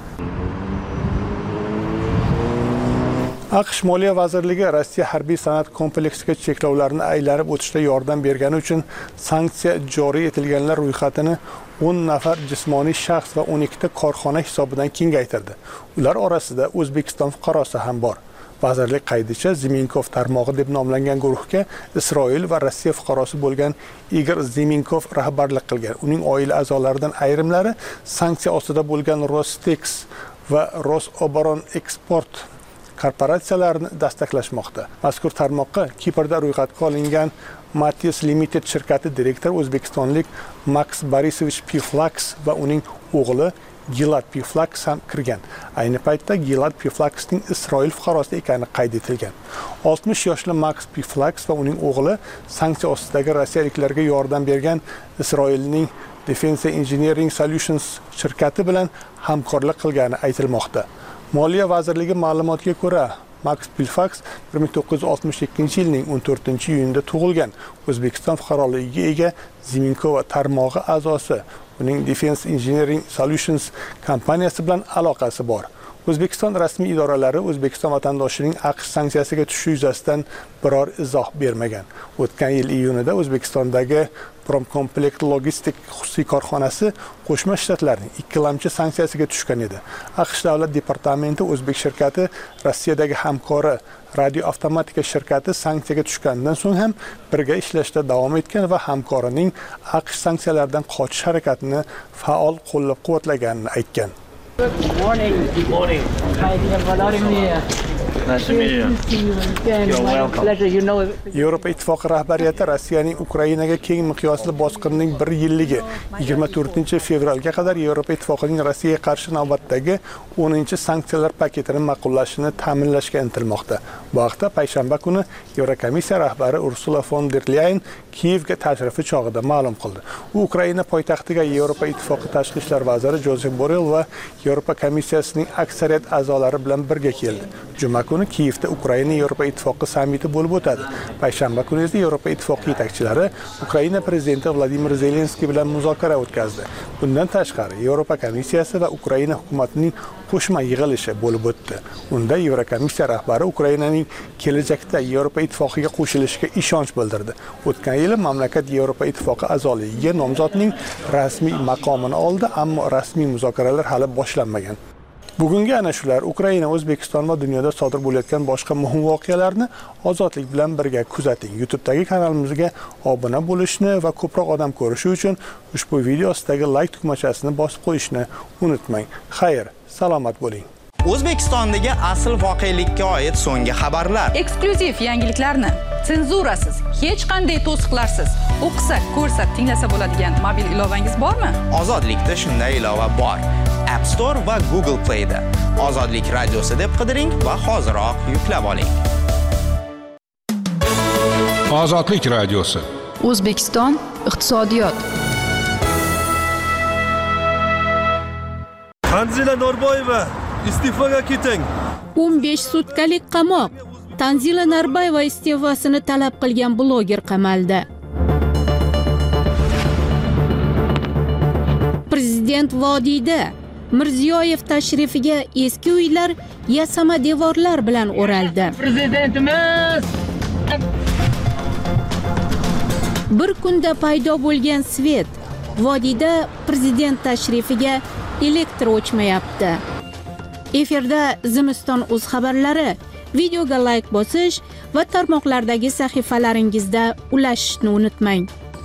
AQSh Moliya vazirligi Rossiya harbiy sanoat kompleksiga cheklovlarni aylanib o'tishda yordam bergani uchun sanksiya joriy etilganlar ro'yxatini o'n nafar jismoniy shaxs va o'n ikkita korxona hisobidan kengaytirdi. Ular orasida O'zbekiston fuqarosi ham bor. Vazirlik qaydicha Ziminkov tarmog'i deb nomlangan guruhga Isroil va Rossiya fuqarosi bo'lgan Igor Ziminkov rahbarlik qilgan. Uning oila a'zolaridan ayrimlari sanksiya ostida bo'lgan Rostex va Rosoboronexport korporatsiyalarini dastaklashmoqda. Mazkur tarmoqqa Kiprda ro'yxatga olingan Matius Limited shirkati direktori o'zbekistonlik Max Borisovich Piflax va uning o'g'li Gilad Piflax ham kirgan. Ayni paytda Gilad Piflaxning Isroil fuqarosi ekani qayd etilgan. oltmish yoshli Max Piflax va uning o'g'li sanksiya ostidagi rossiyaliklarga yordam bergan Isroilning Defense Engineering Solutions shirkati bilan hamkorlik qilgani aytilmoqda. Moliya vazirligi ma'lumotiga ko'ra, Max Piflax bir ming to'qqiz yuz oltmish ikkinchi yilning o'n to'rtinchi iyunida tug'ilgan. O'zbekiston fuqaroligiga ega Ziminkova tarmog'i a'zosi. Uning Defense Engineering Solutions kompaniyasi bilan aloqasi bor. O'zbekiston rasmiy idoralari O'zbekiston vatandoshining AQSh sanksiyasiga tushishi yuzasidan biror izoh bermagan. O'tgan yil iyunida O'zbekistondagi Promkomplekt Logistik xususiy korxonasi Qo'shma Shtatlarning ikkilamchi sanksiyasiga tushgan edi. AQSh davlat departamenti o'zbek shirkati Rossiyadagi hamkori Radio Avtomatika shirkati sanksiyaga tushgandan so'ng ham birga ishlashda davom etgan va hamkorining AQSh sanksiyalaridan qochish harakatini faol qo'llab-quvvatlaganini aytgan. Good morning. Good morning. Hi, dear Vladimir. Nice to meet you. You're welcome. Pleasure, you know. Yevropa Ittifoqi rahbariyati Rossiyaning Ukrainaga keng miqyosli bosqinining bir yilligi yigirma to'rtinchi fevralga qadar Yevropa Ittifoqining Rossiyaga qarshi navbatdagi o'ninchi sanksiyalar paketini ma'qullashini ta'minlashga intilmoqda. Bu haqda payshanba kuni Yevrokomissiya rahbari Ursula von der Leyen Kiyevga tashrifi chog'ida ma'lum qildi. U Ukraina poytaxtiga Yevropa Ittifoqi tashqi ishlar vaziri Josep Borrell va Yevropa komissiyasining aksariyat a'zolari bilan birga keldi. Juma kuni Kiyevda Ukraina Yevropa Ittifoqi sammiti bo'lib o'tadi. Payshanba kuni esa Yevropa Ittifoqi yetakchilari Ukraina prezidenti Vladimir Zelenskiy bilan muzokara o'tkazdi. Bundan tashqari Yevropa komissiyasi va Ukraina hukumatining qo'shma yig'ilishi bo'lib o'tdi. Unda Yevrokomissiya rahbari Ukrainaning kelajakda Yevropa Ittifoqiga qo'shilishiga ishonch bildirdi. O'tgan yili mamlakat Yevropa Ittifoqi a'zoligiga nomzodning rasmiy maqomini oldi, ammo rasmiy muzokaralar hali boshlanmagan. Bugungi ana shular Ukraina, O'zbekiston va dunyoda sodir bo'layotgan boshqa muhim voqealarni ozodlik bilan birga kuzating. YouTube'dagi kanalimizga obuna bo'lishni va ko'proq odam ko'rishi uchun ushbu video ostidagi like tugmachasini bosib qo'yishni unutmang. Xayr, salomat bo'ling. O'zbekistondagi asl voqelikka oid so'nggi xabarlar. Eksklyuziv yangiliklarni senzurasiz, hech qanday to'siqlarsiz o'qisa, ko'rsa, tinglasa bo'ladigan mobil ilovangiz bormi? Ozodlikda shunday ilova bor. App Store va Google Play da Ozodlik radiosi deb qidiring va hoziroq yuklab oling. Ozodlik radiosi. O'zbekiston iqtisodiyot. Tanzila Norboyeva iste'foga keting. o'n besh sutkalik qamoq. Tanzila Norboyeva iste'fosini talab qilgan bloger qamaldi. Prezident vodiyda Mirziyoyev tashrifiga eski uylar yasama devorlar bilan o'raldi. Prezidentimiz Bir kunda paydo bo'lgan svet. Vodiyda prezident tashrifiga elektr o'chmayapti. Efirda Zimiston o'z xabarlari. Videoga like bosish va tarmoqlardagi sahifalaringizda ulashishni unutmang.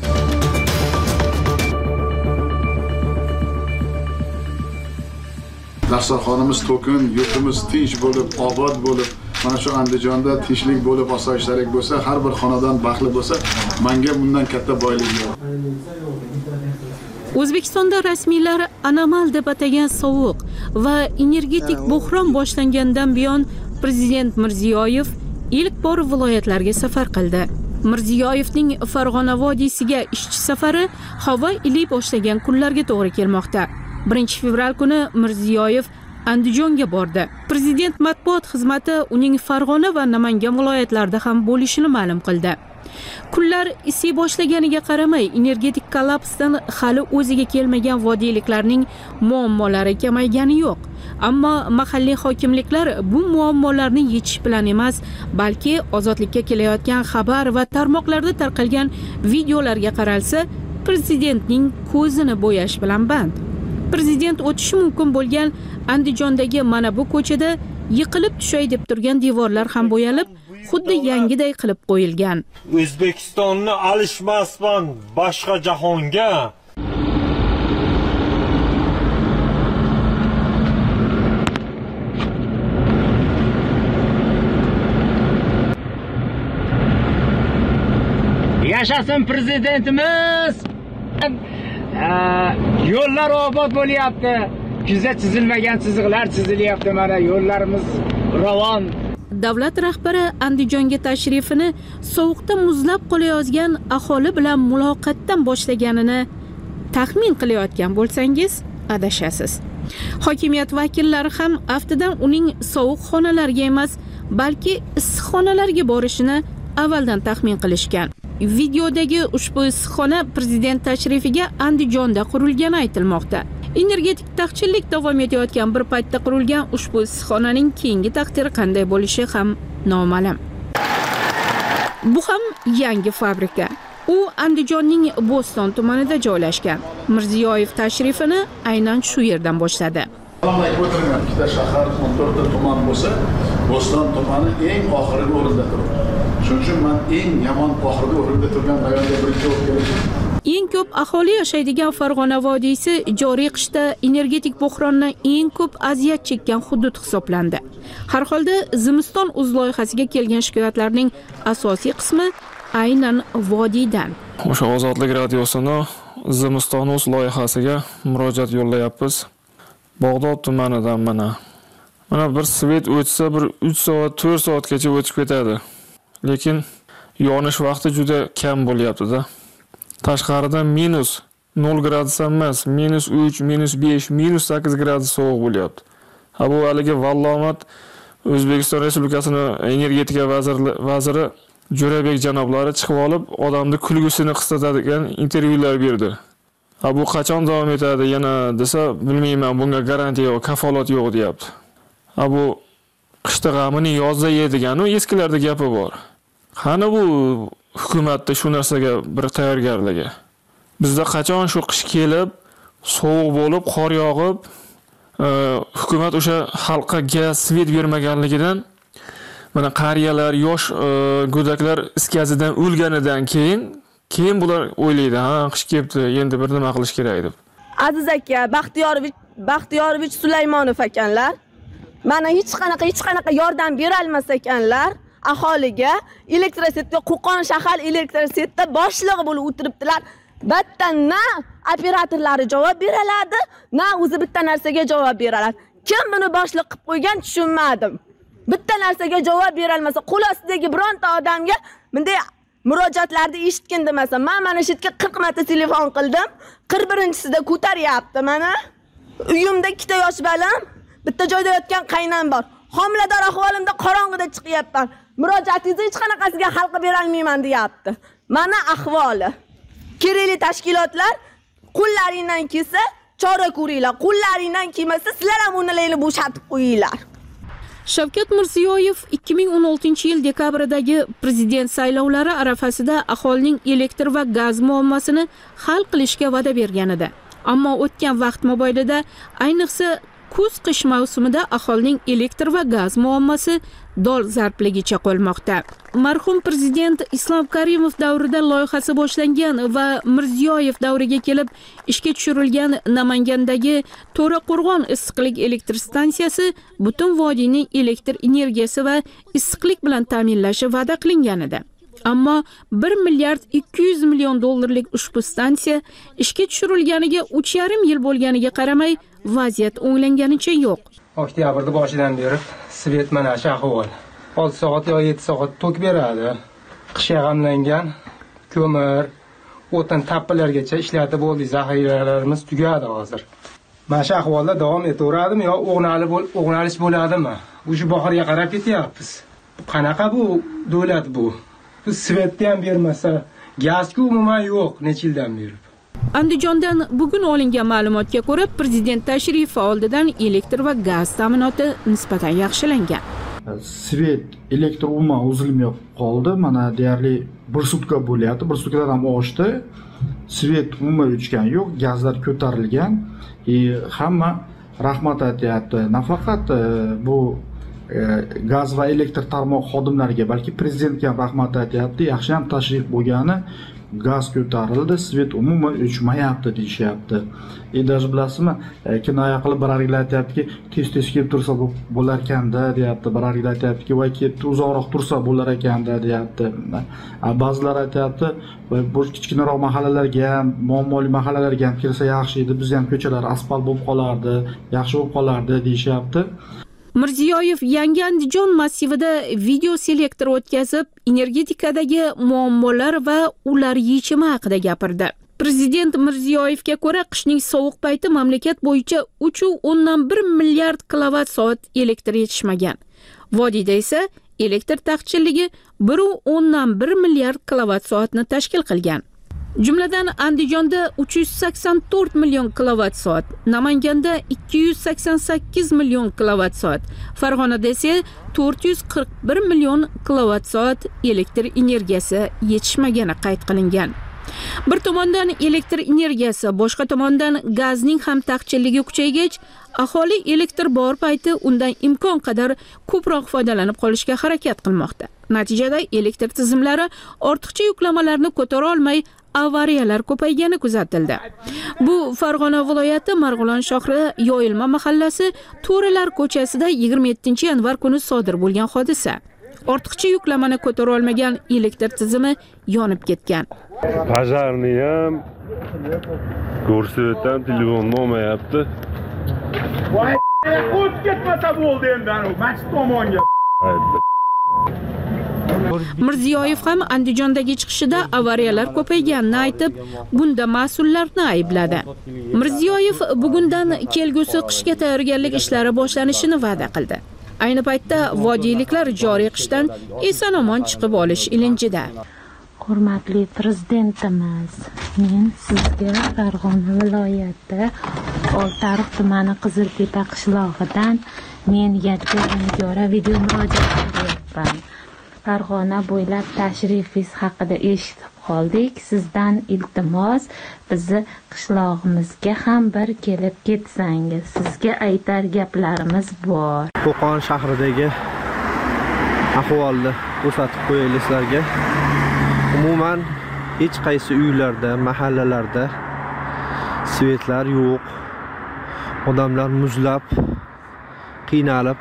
Dasturxonimiz to'kin, yurtimiz tinch bo'lib, obod bo'lib, mana shu Andijonda tinchlik bo'lib, osoyishtalik bo'lsa, har bir xonadon baxtli bo'lsa, menga bundan katta boylik yo'q. O'zbekistonda rasmiylar anomal deb atagan sovuq va energetik buhron boshlangandan buyon Prezident Mirziyoyev ilk bor viloyatlarga safar qildi. Mirziyoyevning Farg'ona vodiysiga ishchi safari havo iliy boshlagan kunlarga to'g'ri kelmoqda. birinchi fevral kuni Mirziyoyev Andijonga bordi. Prezident matbuot xizmati uning Farg'ona va Namangan viloyatlarida ham bo'lishini ma'lum qildi. Kunlar isiy boshlaganiga qaramay, energetik kollapsdan hali o'ziga kelmagan vodiyliklarning muammolari kamaygani yo'q. Ammo mahalliy hokimliklar bu muammolarni yechish bilan emas, balki ozodlikka kelayotgan xabar va tarmoqlarda tarqalgan videolarga qaralsa, prezidentning ko'zini bo'yash bilan band. Prezident o'tishi mumkin bo'lgan Andijondagi mana bu ko'chada yiqilib tushay deb turgan devorlar ham bo'yalib, xuddi yangiday qilib qo'yilgan. O'zbekistonni alishmasman boshqa jahonga. Yashasin prezidentimiz! Yo'llar obod bo'lyapti. Kuzda chizilmagan chiziqlar chizilyapti. Mana yo'llarimiz ravon. Davlat rahbari Andijonga tashrifini sovuqda muzlab qolayozgan aholi bilan muloqotdan boshlaganini taxmin qilayotgan bo'lsangiz, adashasiz. Hokimiyat vakillari ham aftidan uning sovuq xonalarga emas, balki issiqxonalarga borishini avvaldan taxmin qilishgan. Videodagi ushbu issiqxona prezident tashrifiga Andijonda qurilgani aytilmoqda. Energetik taqchillik davom etayotgan bir paytda qurilgan ushbu issiqxonaning keyingi taqdiri qanday bo'lishi ham noma'lum. Bu ham yangi fabrika. U Andijonning Bo'ston tumanida joylashgan. Mirziyoyev tashrifini aynan shu yerdan boshladi. O'tirgan ikkita shahar, o'n to'rtta tuman bo'lsa, Bo'ston tumani eng oxirgi o'rinda turibdi. Shuning uchun men eng yomon oxirgi o'rinda turgan rayonga birinchi bo'lib keldim. Eng ko'p aholi yashaydigan Farg'ona vodiysi joriy qishda energetik buhrondan eng ko'p aziyat chekkan hudud hisoblandi. Har holda zimiston o'z loyihasiga kelgan shikoyatlarning asosiy qismi aynan vodiydan. O'sha Ozodlik radiosini zimiston o'z loyihasiga murojaat yo'llayapmiz. Bog'dod tumanidan mana. Mana bir svet o'tsa bir uch soat, to'rt soatgacha o'tib ketadi. Lekin yonish vaqti juda kam bo'lyapti-da. Tashqarida minus nol gradus emas, minus uch, minus besh, minus sakkiz gradus sovuq bo'lyapti. Ha bu haligi vallomat O'zbekiston Respublikasining energetika vaziri vaziri Jo'rabek janoblari chiqib olib, odamni kulgusini qisqartiradigan intervyular berdi. Ha bu qachon davom etadi yana desa, bilmayman, bunga garantiya yo'q, kafolat yo'q deyapti. Ha bu qishda g'amini yozda yeydigan, u eskilarda gapi bor. Qani bu hukumatda shu narsaga bir tayyorgarligi. Bizda qachon shu qish kelib, sovuq bo'lib, qor yog'ib, hukumat o'sha xalqqa gaz, svet bermaganligidan mana qariyalar, yosh go'daklar iskazidan o'lganidan keyin keyin bular o'ylaydi, ha, qish kelibdi, endi bir nima qilish kerak deb. Aziz aka, Baxtiyorovich, Baxtiyorovich Sulaymonov ekanlar. Mana hech qanaqa hech qanaqa yordam bera olmas ekanlar. Aholiga elektrositga Qo'qon shahar elektrositda boshlig'i bo'lib o'tiribdilar. Bitta na operatorlari javob beraladi, na o'zi bitta narsaga javob beraladi. Kim buni boshliq qilib qo'ygan tushunmadim. Bitta narsaga javob bera olmasa, qo'l ostidagi bironta odamga bunday murojaatlarni eshitgan demasa, men mana shu yerga qirq marta telefon qildim. qirq birinchisida ko'taryapti mana. Uyimda ikkita yosh balam, bitta joyda yotgan qaynam bor. Homilador ahvolimda qorong'ida chiqyapman. Murojaatingizni hech qanaqasiga hal qilib bera olmayman deyapti. Mana ahvoli. Kerakli tashkilotlar qo'llaringdan kelsa chora ko'ringlar. Qo'llaringdan kelmasa sizlar ham ularni bo'shatib qo'yinglar. Shavkat Mirziyoyev ikki ming o'n oltinchi yil dekabrdagi prezident saylovlari arafasida aholining elektr va gaz muammosini hal qilishga va'da bergan edi. Ammo o'tgan vaqt mobaynida ayniqsa kuz-qish mavsumida aholining elektr va gaz muammosi dolzarbligicha qolmoqda. Marhum prezident Islom Karimov davrida loyihasi boshlangan va Mirziyoyev davriga kelib ishga tushirilgan Namangandagi To'raqo'rg'on issiqlik elektr stansiyasi butun vodiyning elektr energiyasi va issiqlik bilan ta'minlashi va'da qilingan edi. Ammo bir milliard ikki yuz million dollarlik ushbu stansiya ishga tushirilganiga uch yarim yil bo'lganiga qaramay vaziyat o'nglanganicha yo'q. Oktyabrda boshidan beri svet mana shu ahvol. olti soat yo yetti soat tok beradi. Qishga g'amlangan ko'mir, o'tin tappalargacha ishlatib bo'ldik, zaxiralarimiz tugadi hozir. Mana shu ahvolda davom etaveradimi yo o'g'nalib o'g'nalish bo'ladimi? O'sha bahorga qarab ketyapmiz. Qanaqa bu davlat bu? Biz svetni ham bermasa, gazku umuman yo'q necha yildan beri. Andijondan bugun olingan ma'lumotga ko'ra, prezident tashrifi oldidan elektr va gaz ta'minoti nisbatan yaxshilangan. Svet elektr umuman uzilmay qoldi. Mana deyarli bir sutka bo'lyapti, bir sutkadan ham oshdi. Svet umuman o'chgan yo'q, gazlar ko'tarilgan. E, hamma rahmat aytyapti. Nafaqat e, bu e, gaz va elektr tarmoq xodimlariga, balki prezidentga ham rahmat aytyapti. Yaxshi ham tashrif bo'lgani. Gaz ko'tarildi, svet umuman o'chmayapti deyishyapti. Endi bilasizmi, kinoya qilib birarlar aytyaptiki, tez-tez kelib tursa bo'lar ekanda, deyapti. Birarlar aytyaptiki, voy ketdi, uzoqroq tursa bo'lar ekanda, deyapti. Ba'zilar aytyapti, bu kichkinaroq mahallalarga ham, muammoli mahallalarga ham kirsa yaxshi edi, biz ham ko'chalar asfalt bo'lib qolardi, yaxshi bo'lib qolardi deyishyapti. Mirziyoyev yangi Andijon massivida video selektor o'tkazib, energetikadagi muammolar va ular yechimi haqida gapirdi. Prezident Mirziyoyevga ko'ra, qishning sovuq payti mamlakat bo'yicha uch nuqta bir milliard kilovat soat elektr yetishmagan. Vodiyda esa elektr taqchilligi bir nuqta bir milliard kilovat soatni tashkil qilgan. Jumladan Andijonda uch yuz sakson to'rt million kilovat soat, Namanganda ikki yuz sakson sakkiz million kilovat soat, Farg'onada esa to'rt yuz qirq bir million kilovat soat elektr energiyasi yetishmagani qayd qilingan. Bir tomondan elektr energiyasi, boshqa tomondan gazning ham taqchilligi kuchaygach, aholi elektr bor payti undan imkon qadar ko'proq foydalanib qolishga harakat qilmoqda. Natijada elektr tizimlari ortiqcha yuklamalarni ko'tara olmay, avariyalar ko'paygani kuzatildi. Bu Farg'ona viloyati Marg'ilon shahri Yoyilma mahallasi To'ralar ko'chasida yigirma yettinchi yanvar kuni sodir bo'lgan hodisa. Ortiqcha yuklamani ko'tara olmagan elektr tizimi yonib ketgan. Pajarni ham ko'rsatdan telefon olmayapti. Voy, o'tib ketmasa bo'ldi endi, masjid tomonga. Mirziyoyev ham Andijondagi chiqishida avariyalar ko'payganini aytib, bunda mas'ullarni aybladi. Mirziyoyev bugundan kelgusi qishga tayyorgarlik ishlari boshlanishini va'da qildi. Ayni paytda vodiyliklar joriy qishdan eson-omon chiqib olish ilinjida. Hurmatli prezidentimiz, men sizga Farg'ona viloyati Oltiariq tumani Qiziltepa qishlog'idan men Yodgor Nigora video murojaat qilyapman. Farg'ona bo'ylab tashrifingiz haqida eshitib qoldik. Sizdan iltimos, bizni qishlog'imizga ham bir kelib ketsangiz. Sizga aytar gaplarimiz bor. Qo'qon shahridagi ahvolni ko'rsatib qo'yaylik sizlarga. Umuman hech qaysi uylarda, mahallalarda svetlar yo'q. Odamlar muzlab, qiynalib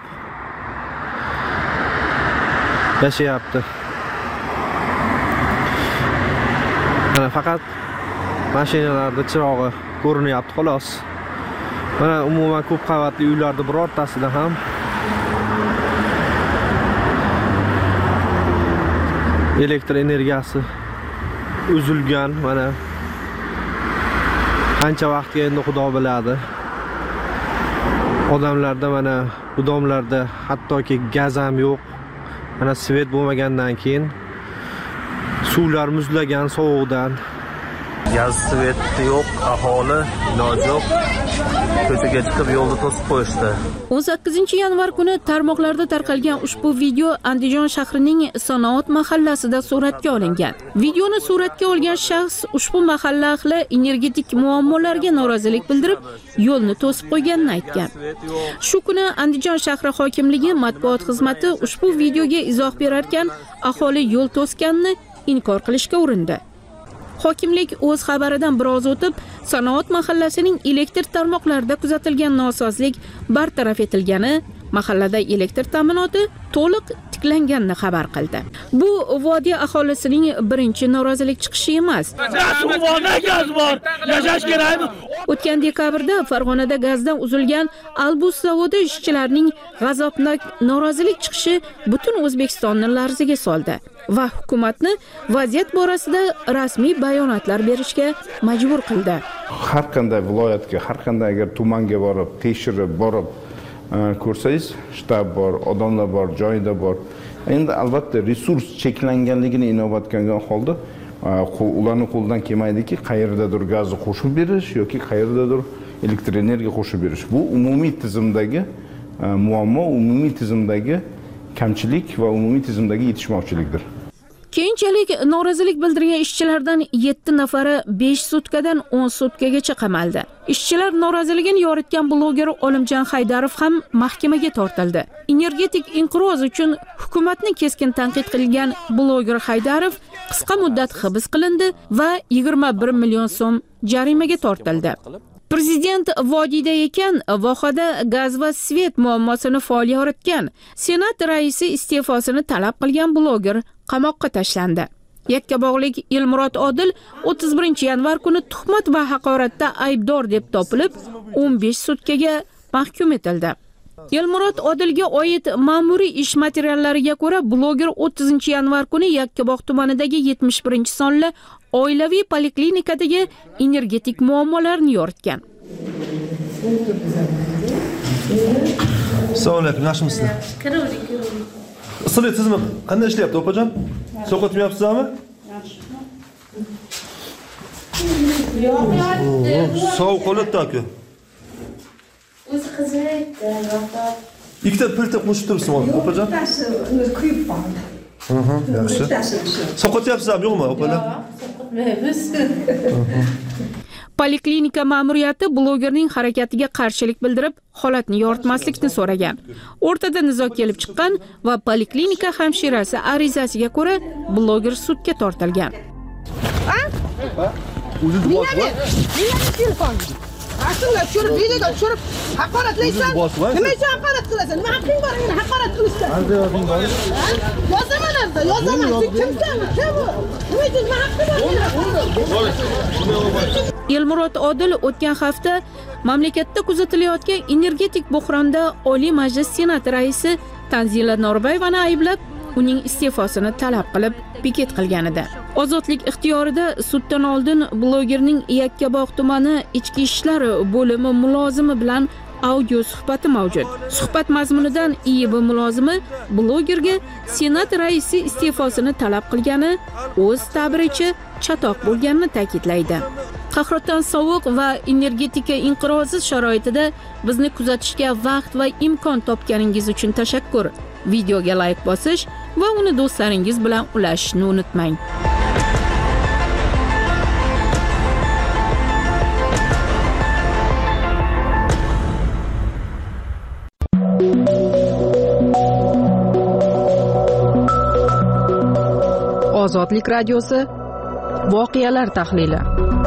yashayapti. Mana faqat mashinalarda chirog'i ko'rinyapti xolos. Mana umuman ko'p qavatli uylarda birortasida ham elektr energiyasi uzilgan. Mana qancha vaqtga endi Xudo biladi. Odamlarda mana bu domlarda hattoki gaz ham yo'q. Mana svet bo'lmagandan keyin suvlar muzlagan sovuqdan. gaz svet yo'q, aholi iloji yo'q. Ko'chaga chiqib yo'lni to'sib qo'yishdi. o'n sakkizinchi yanvar kuni tarmoqlarda tarqalgan ushbu video Andijon shahrining Sanoat mahallasida suratga olingan. Videoni suratga olgan shaxs ushbu mahalla ahli energetik muammolarga norozilik bildirib, yo'lni to'sib qo'yganini aytgan. Shu kuni Andijon shahri hokimligi matbuot xizmati ushbu videoga izoh berar ekan, aholi yo'l to'sganini inkor qilishga urindi. Hokimlik o'z xabaridan biroz o'tib, Sanoat mahallasining elektr tarmoqlarida kuzatilgan nosozlik bartaraf etilgani, mahallada elektr ta'minoti to'liq tiklanganini xabar qildi. Bu vodiy aholisining birinchi norozilik chiqishi emas. Gaz bor, yashash kerakmi? O'tgan dekabrda Farg'onada gazdan uzilgan Albus zavodi ishchilarining g'azabnok norozilik chiqishi butun O'zbekistonni larzaga soldi va hukumatni vaziyat borasida rasmiy bayonotlar berishga majbur qildi. Har qanday viloyatga, har qanday agar tumanga borib, tekshirib borib ko'rsangiz, shtab bor, odamlar bor, joyida bor. Endi albatta resurs cheklanganligini inobatga holda ularning qo'ldan kelmaydiki, qayerdadir gazni qo'shib berish yoki qayerdadir elektr energiya qo'shib berish. Bu umumiy tizimdagi muammo, umumiy tizimdagi kamchilik va umumiy tizimdagi yetishmovchilikdir. Keyinchalik norozilik bildirgan ishchilardan yetti nafari besh sutkadan o'n sutkagacha qamaldi. Ishchilar noroziligini yoritgan bloger Olimjon Haydarov ham mahkamaga tortildi. Energetik inqiroz uchun hukumatni keskin tanqid qilgan bloger Haydarov qisqa muddat hibs qilindi va yigirma bir million so'm jarimaga tortildi. Prezident vodiyda ekan, vohada gaz va svet muammosini faol yoritgan. Senat raisi iste'fosini talab qilgan bloger qamoqqa tashlandi. Yakkabog'lik Elmurod Odil o'ttiz birinchi yanvar kuni tuhmat va haqoratda aybdor deb topilib, o'n besh sutkaga mahkum etildi. Elmurod Odilga oid ma'muriy ish materiallariga ko'ra, bloger o'ttizinchi yanvar kuni Yakkabog' tumanidagi yetmish birinchi sonli oilaviy poliklinikadagi energetik muammolarni yoritgan. Assalomu alaykum, yaxshimisizlar? Isiriq tizimi qanday ishlayapti, opajon? Sovqotmayapsizmi? Yo'q, sovuq qo'yapti aka. O'zi qizaydi, yo'q. Ikkita pilta qo'shib turibsizmi, opajon? Bittasi kuyib qoldi. Aha, yaxshi. Sovqotyapsizmi, yo'qmi, opalar? Yo'q, sovqotmaymiz. Poliklinika ma'muriyati blogerning harakatiga qarshilik bildirib, holatni yoritmaslikni so'ragan. O'rtada nizo kelib chiqqan va poliklinika hamshirasi arizasiga ko'ra bloger sudga tortilgan. O'zingiz bosib, Nima telefon? Aslida tushirib, videoga tushirib, haqoratlaysan. Nima uchun haqorat qilasan? Nima haqqing bor endi haqorat qilishga? Qanday yozing bor? Yozaman endi, yozaman. Sen kimsan? Kim bu? Nima uchun nima haqqing bor? Elmurod Odil o'tgan hafta mamlakatda kuzatilayotgan energetik buhronda Oliy Majlis Senat raisi Tanzila Norboyevani ayblab, uning iste'fosini talab qilib piket qilgan edi. Ozodlik ixtiyorida suddan oldin blogerning Yakkabog' tumani ichki ishlar bo'limi mulozimi bilan audio suhbati mavjud. Suhbat mazmunidan I B mulozimi blogerga Senat raisi iste'fosini talab qilgani o'z ta'biricha chatoq bo'lganini ta'kidlaydi. Qahraton sovuq va energetika inqirozi sharoitida bizni kuzatishga vaqt va imkon topganingiz uchun tashakkur. Videoga like bosish va uni do'stlaringiz bilan ulashishni unutmang. Ozodlik radiosi voqealar tahlili.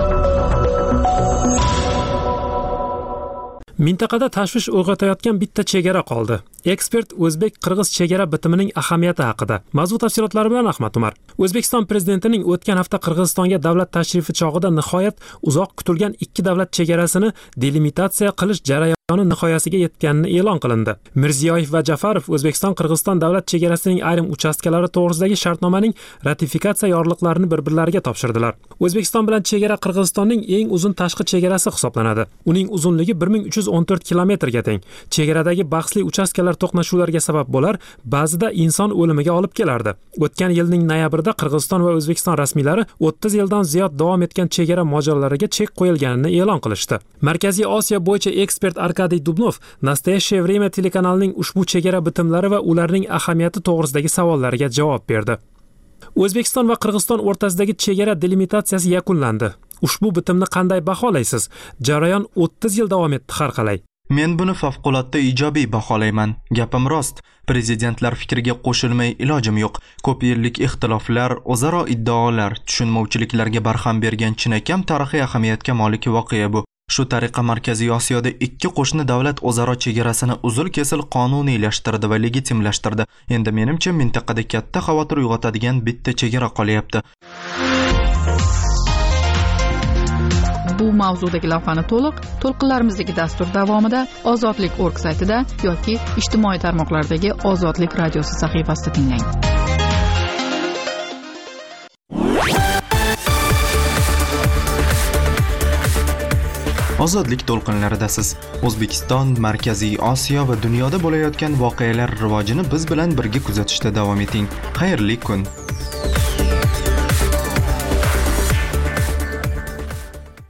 Mintaqada tashvish uyg'otayotgan bitta chegara qoldi. Ekspert o'zbek-qirg'iz chegara bitimining ahamiyati haqida. Mavzu tafsilotlari bilan Ahmad Umar. O'zbekiston prezidentining o'tgan hafta Qirg'izistonga davlat tashrifi chog'ida nihoyat uzoq kutilgan ikki davlat chegarasini delimitatsiya qilish jarayoni nihoyasiga yetganini e'lon qilindi. Mirziyoyev va Jafarov O'zbekiston Qirg'iziston davlat chegarasining ayrim uchastkalari to'g'risidagi shartnomaning ratifikatsiya yorliqlarini bir-birlariga topshirdilar. O'zbekiston bilan chegara Qirg'izistonning eng uzun tashqi chegarasi hisoblanadi. Uning uzunligi bir ming uch yuz o'n to'rt kilometrga teng. Chegaradagi bahsli uchastkalar to'qnashuvlarga sabab bo'lar, ba'zida inson o'limiga olib kelardi. O'tgan yilning noyabrida Qirg'iziston va O'zbekiston rasmiylari o'ttiz yildan ziyod davom etgan chegara mojarolariga chek qo'yilganini e'lon qilishdi. Markaziy Osiyo bo'yicha ekspert Arkadiy Dubnov Nastoящее время telekanalining ushbu chegara bitimlari va ularning ahamiyati to'g'risidagi savollariga javob berdi. O'zbekiston va Qirg'iziston o'rtasidagi chegara delimitatsiyasi yakunlandi. Ushbu bitimni qanday baholaysiz? Jarayon o'ttiz yil davom etdi har qalay. Men buni favqulodda ijobiy baholayman. Gapim rost. Prezidentlar fikriga qo'shilmay ilojim yo'q. Ko'p yillik ixtiloflar, o'zaro iddaolar, tushunmovchiliklarga barham bergan chinakam tarixiy ahamiyatga molik voqea bu. Shu tariqa Markaziy Osiyoda ikki qo'shni davlat o'zaro chegarasini uzil-kesil qonuniylashtirdi va legitimlashtirdi. Endi menimcha mintaqada katta xavotir uyg'otadigan bitta chegara qolyapti. Bu mavzudagi lavhani to'liq to'lqinlarimizdagi dastur davomida ozodlik точка org saytida yoki ijtimoiy tarmoqlardagi Ozodlik radiosi sahifasida tinglang. Ozodlik to'lqinlaridasiz. O'zbekiston, Markaziy Osiyo va dunyoda bo'layotgan voqealar rivojini biz bilan birga kuzatishda davom eting. Xayrli kun.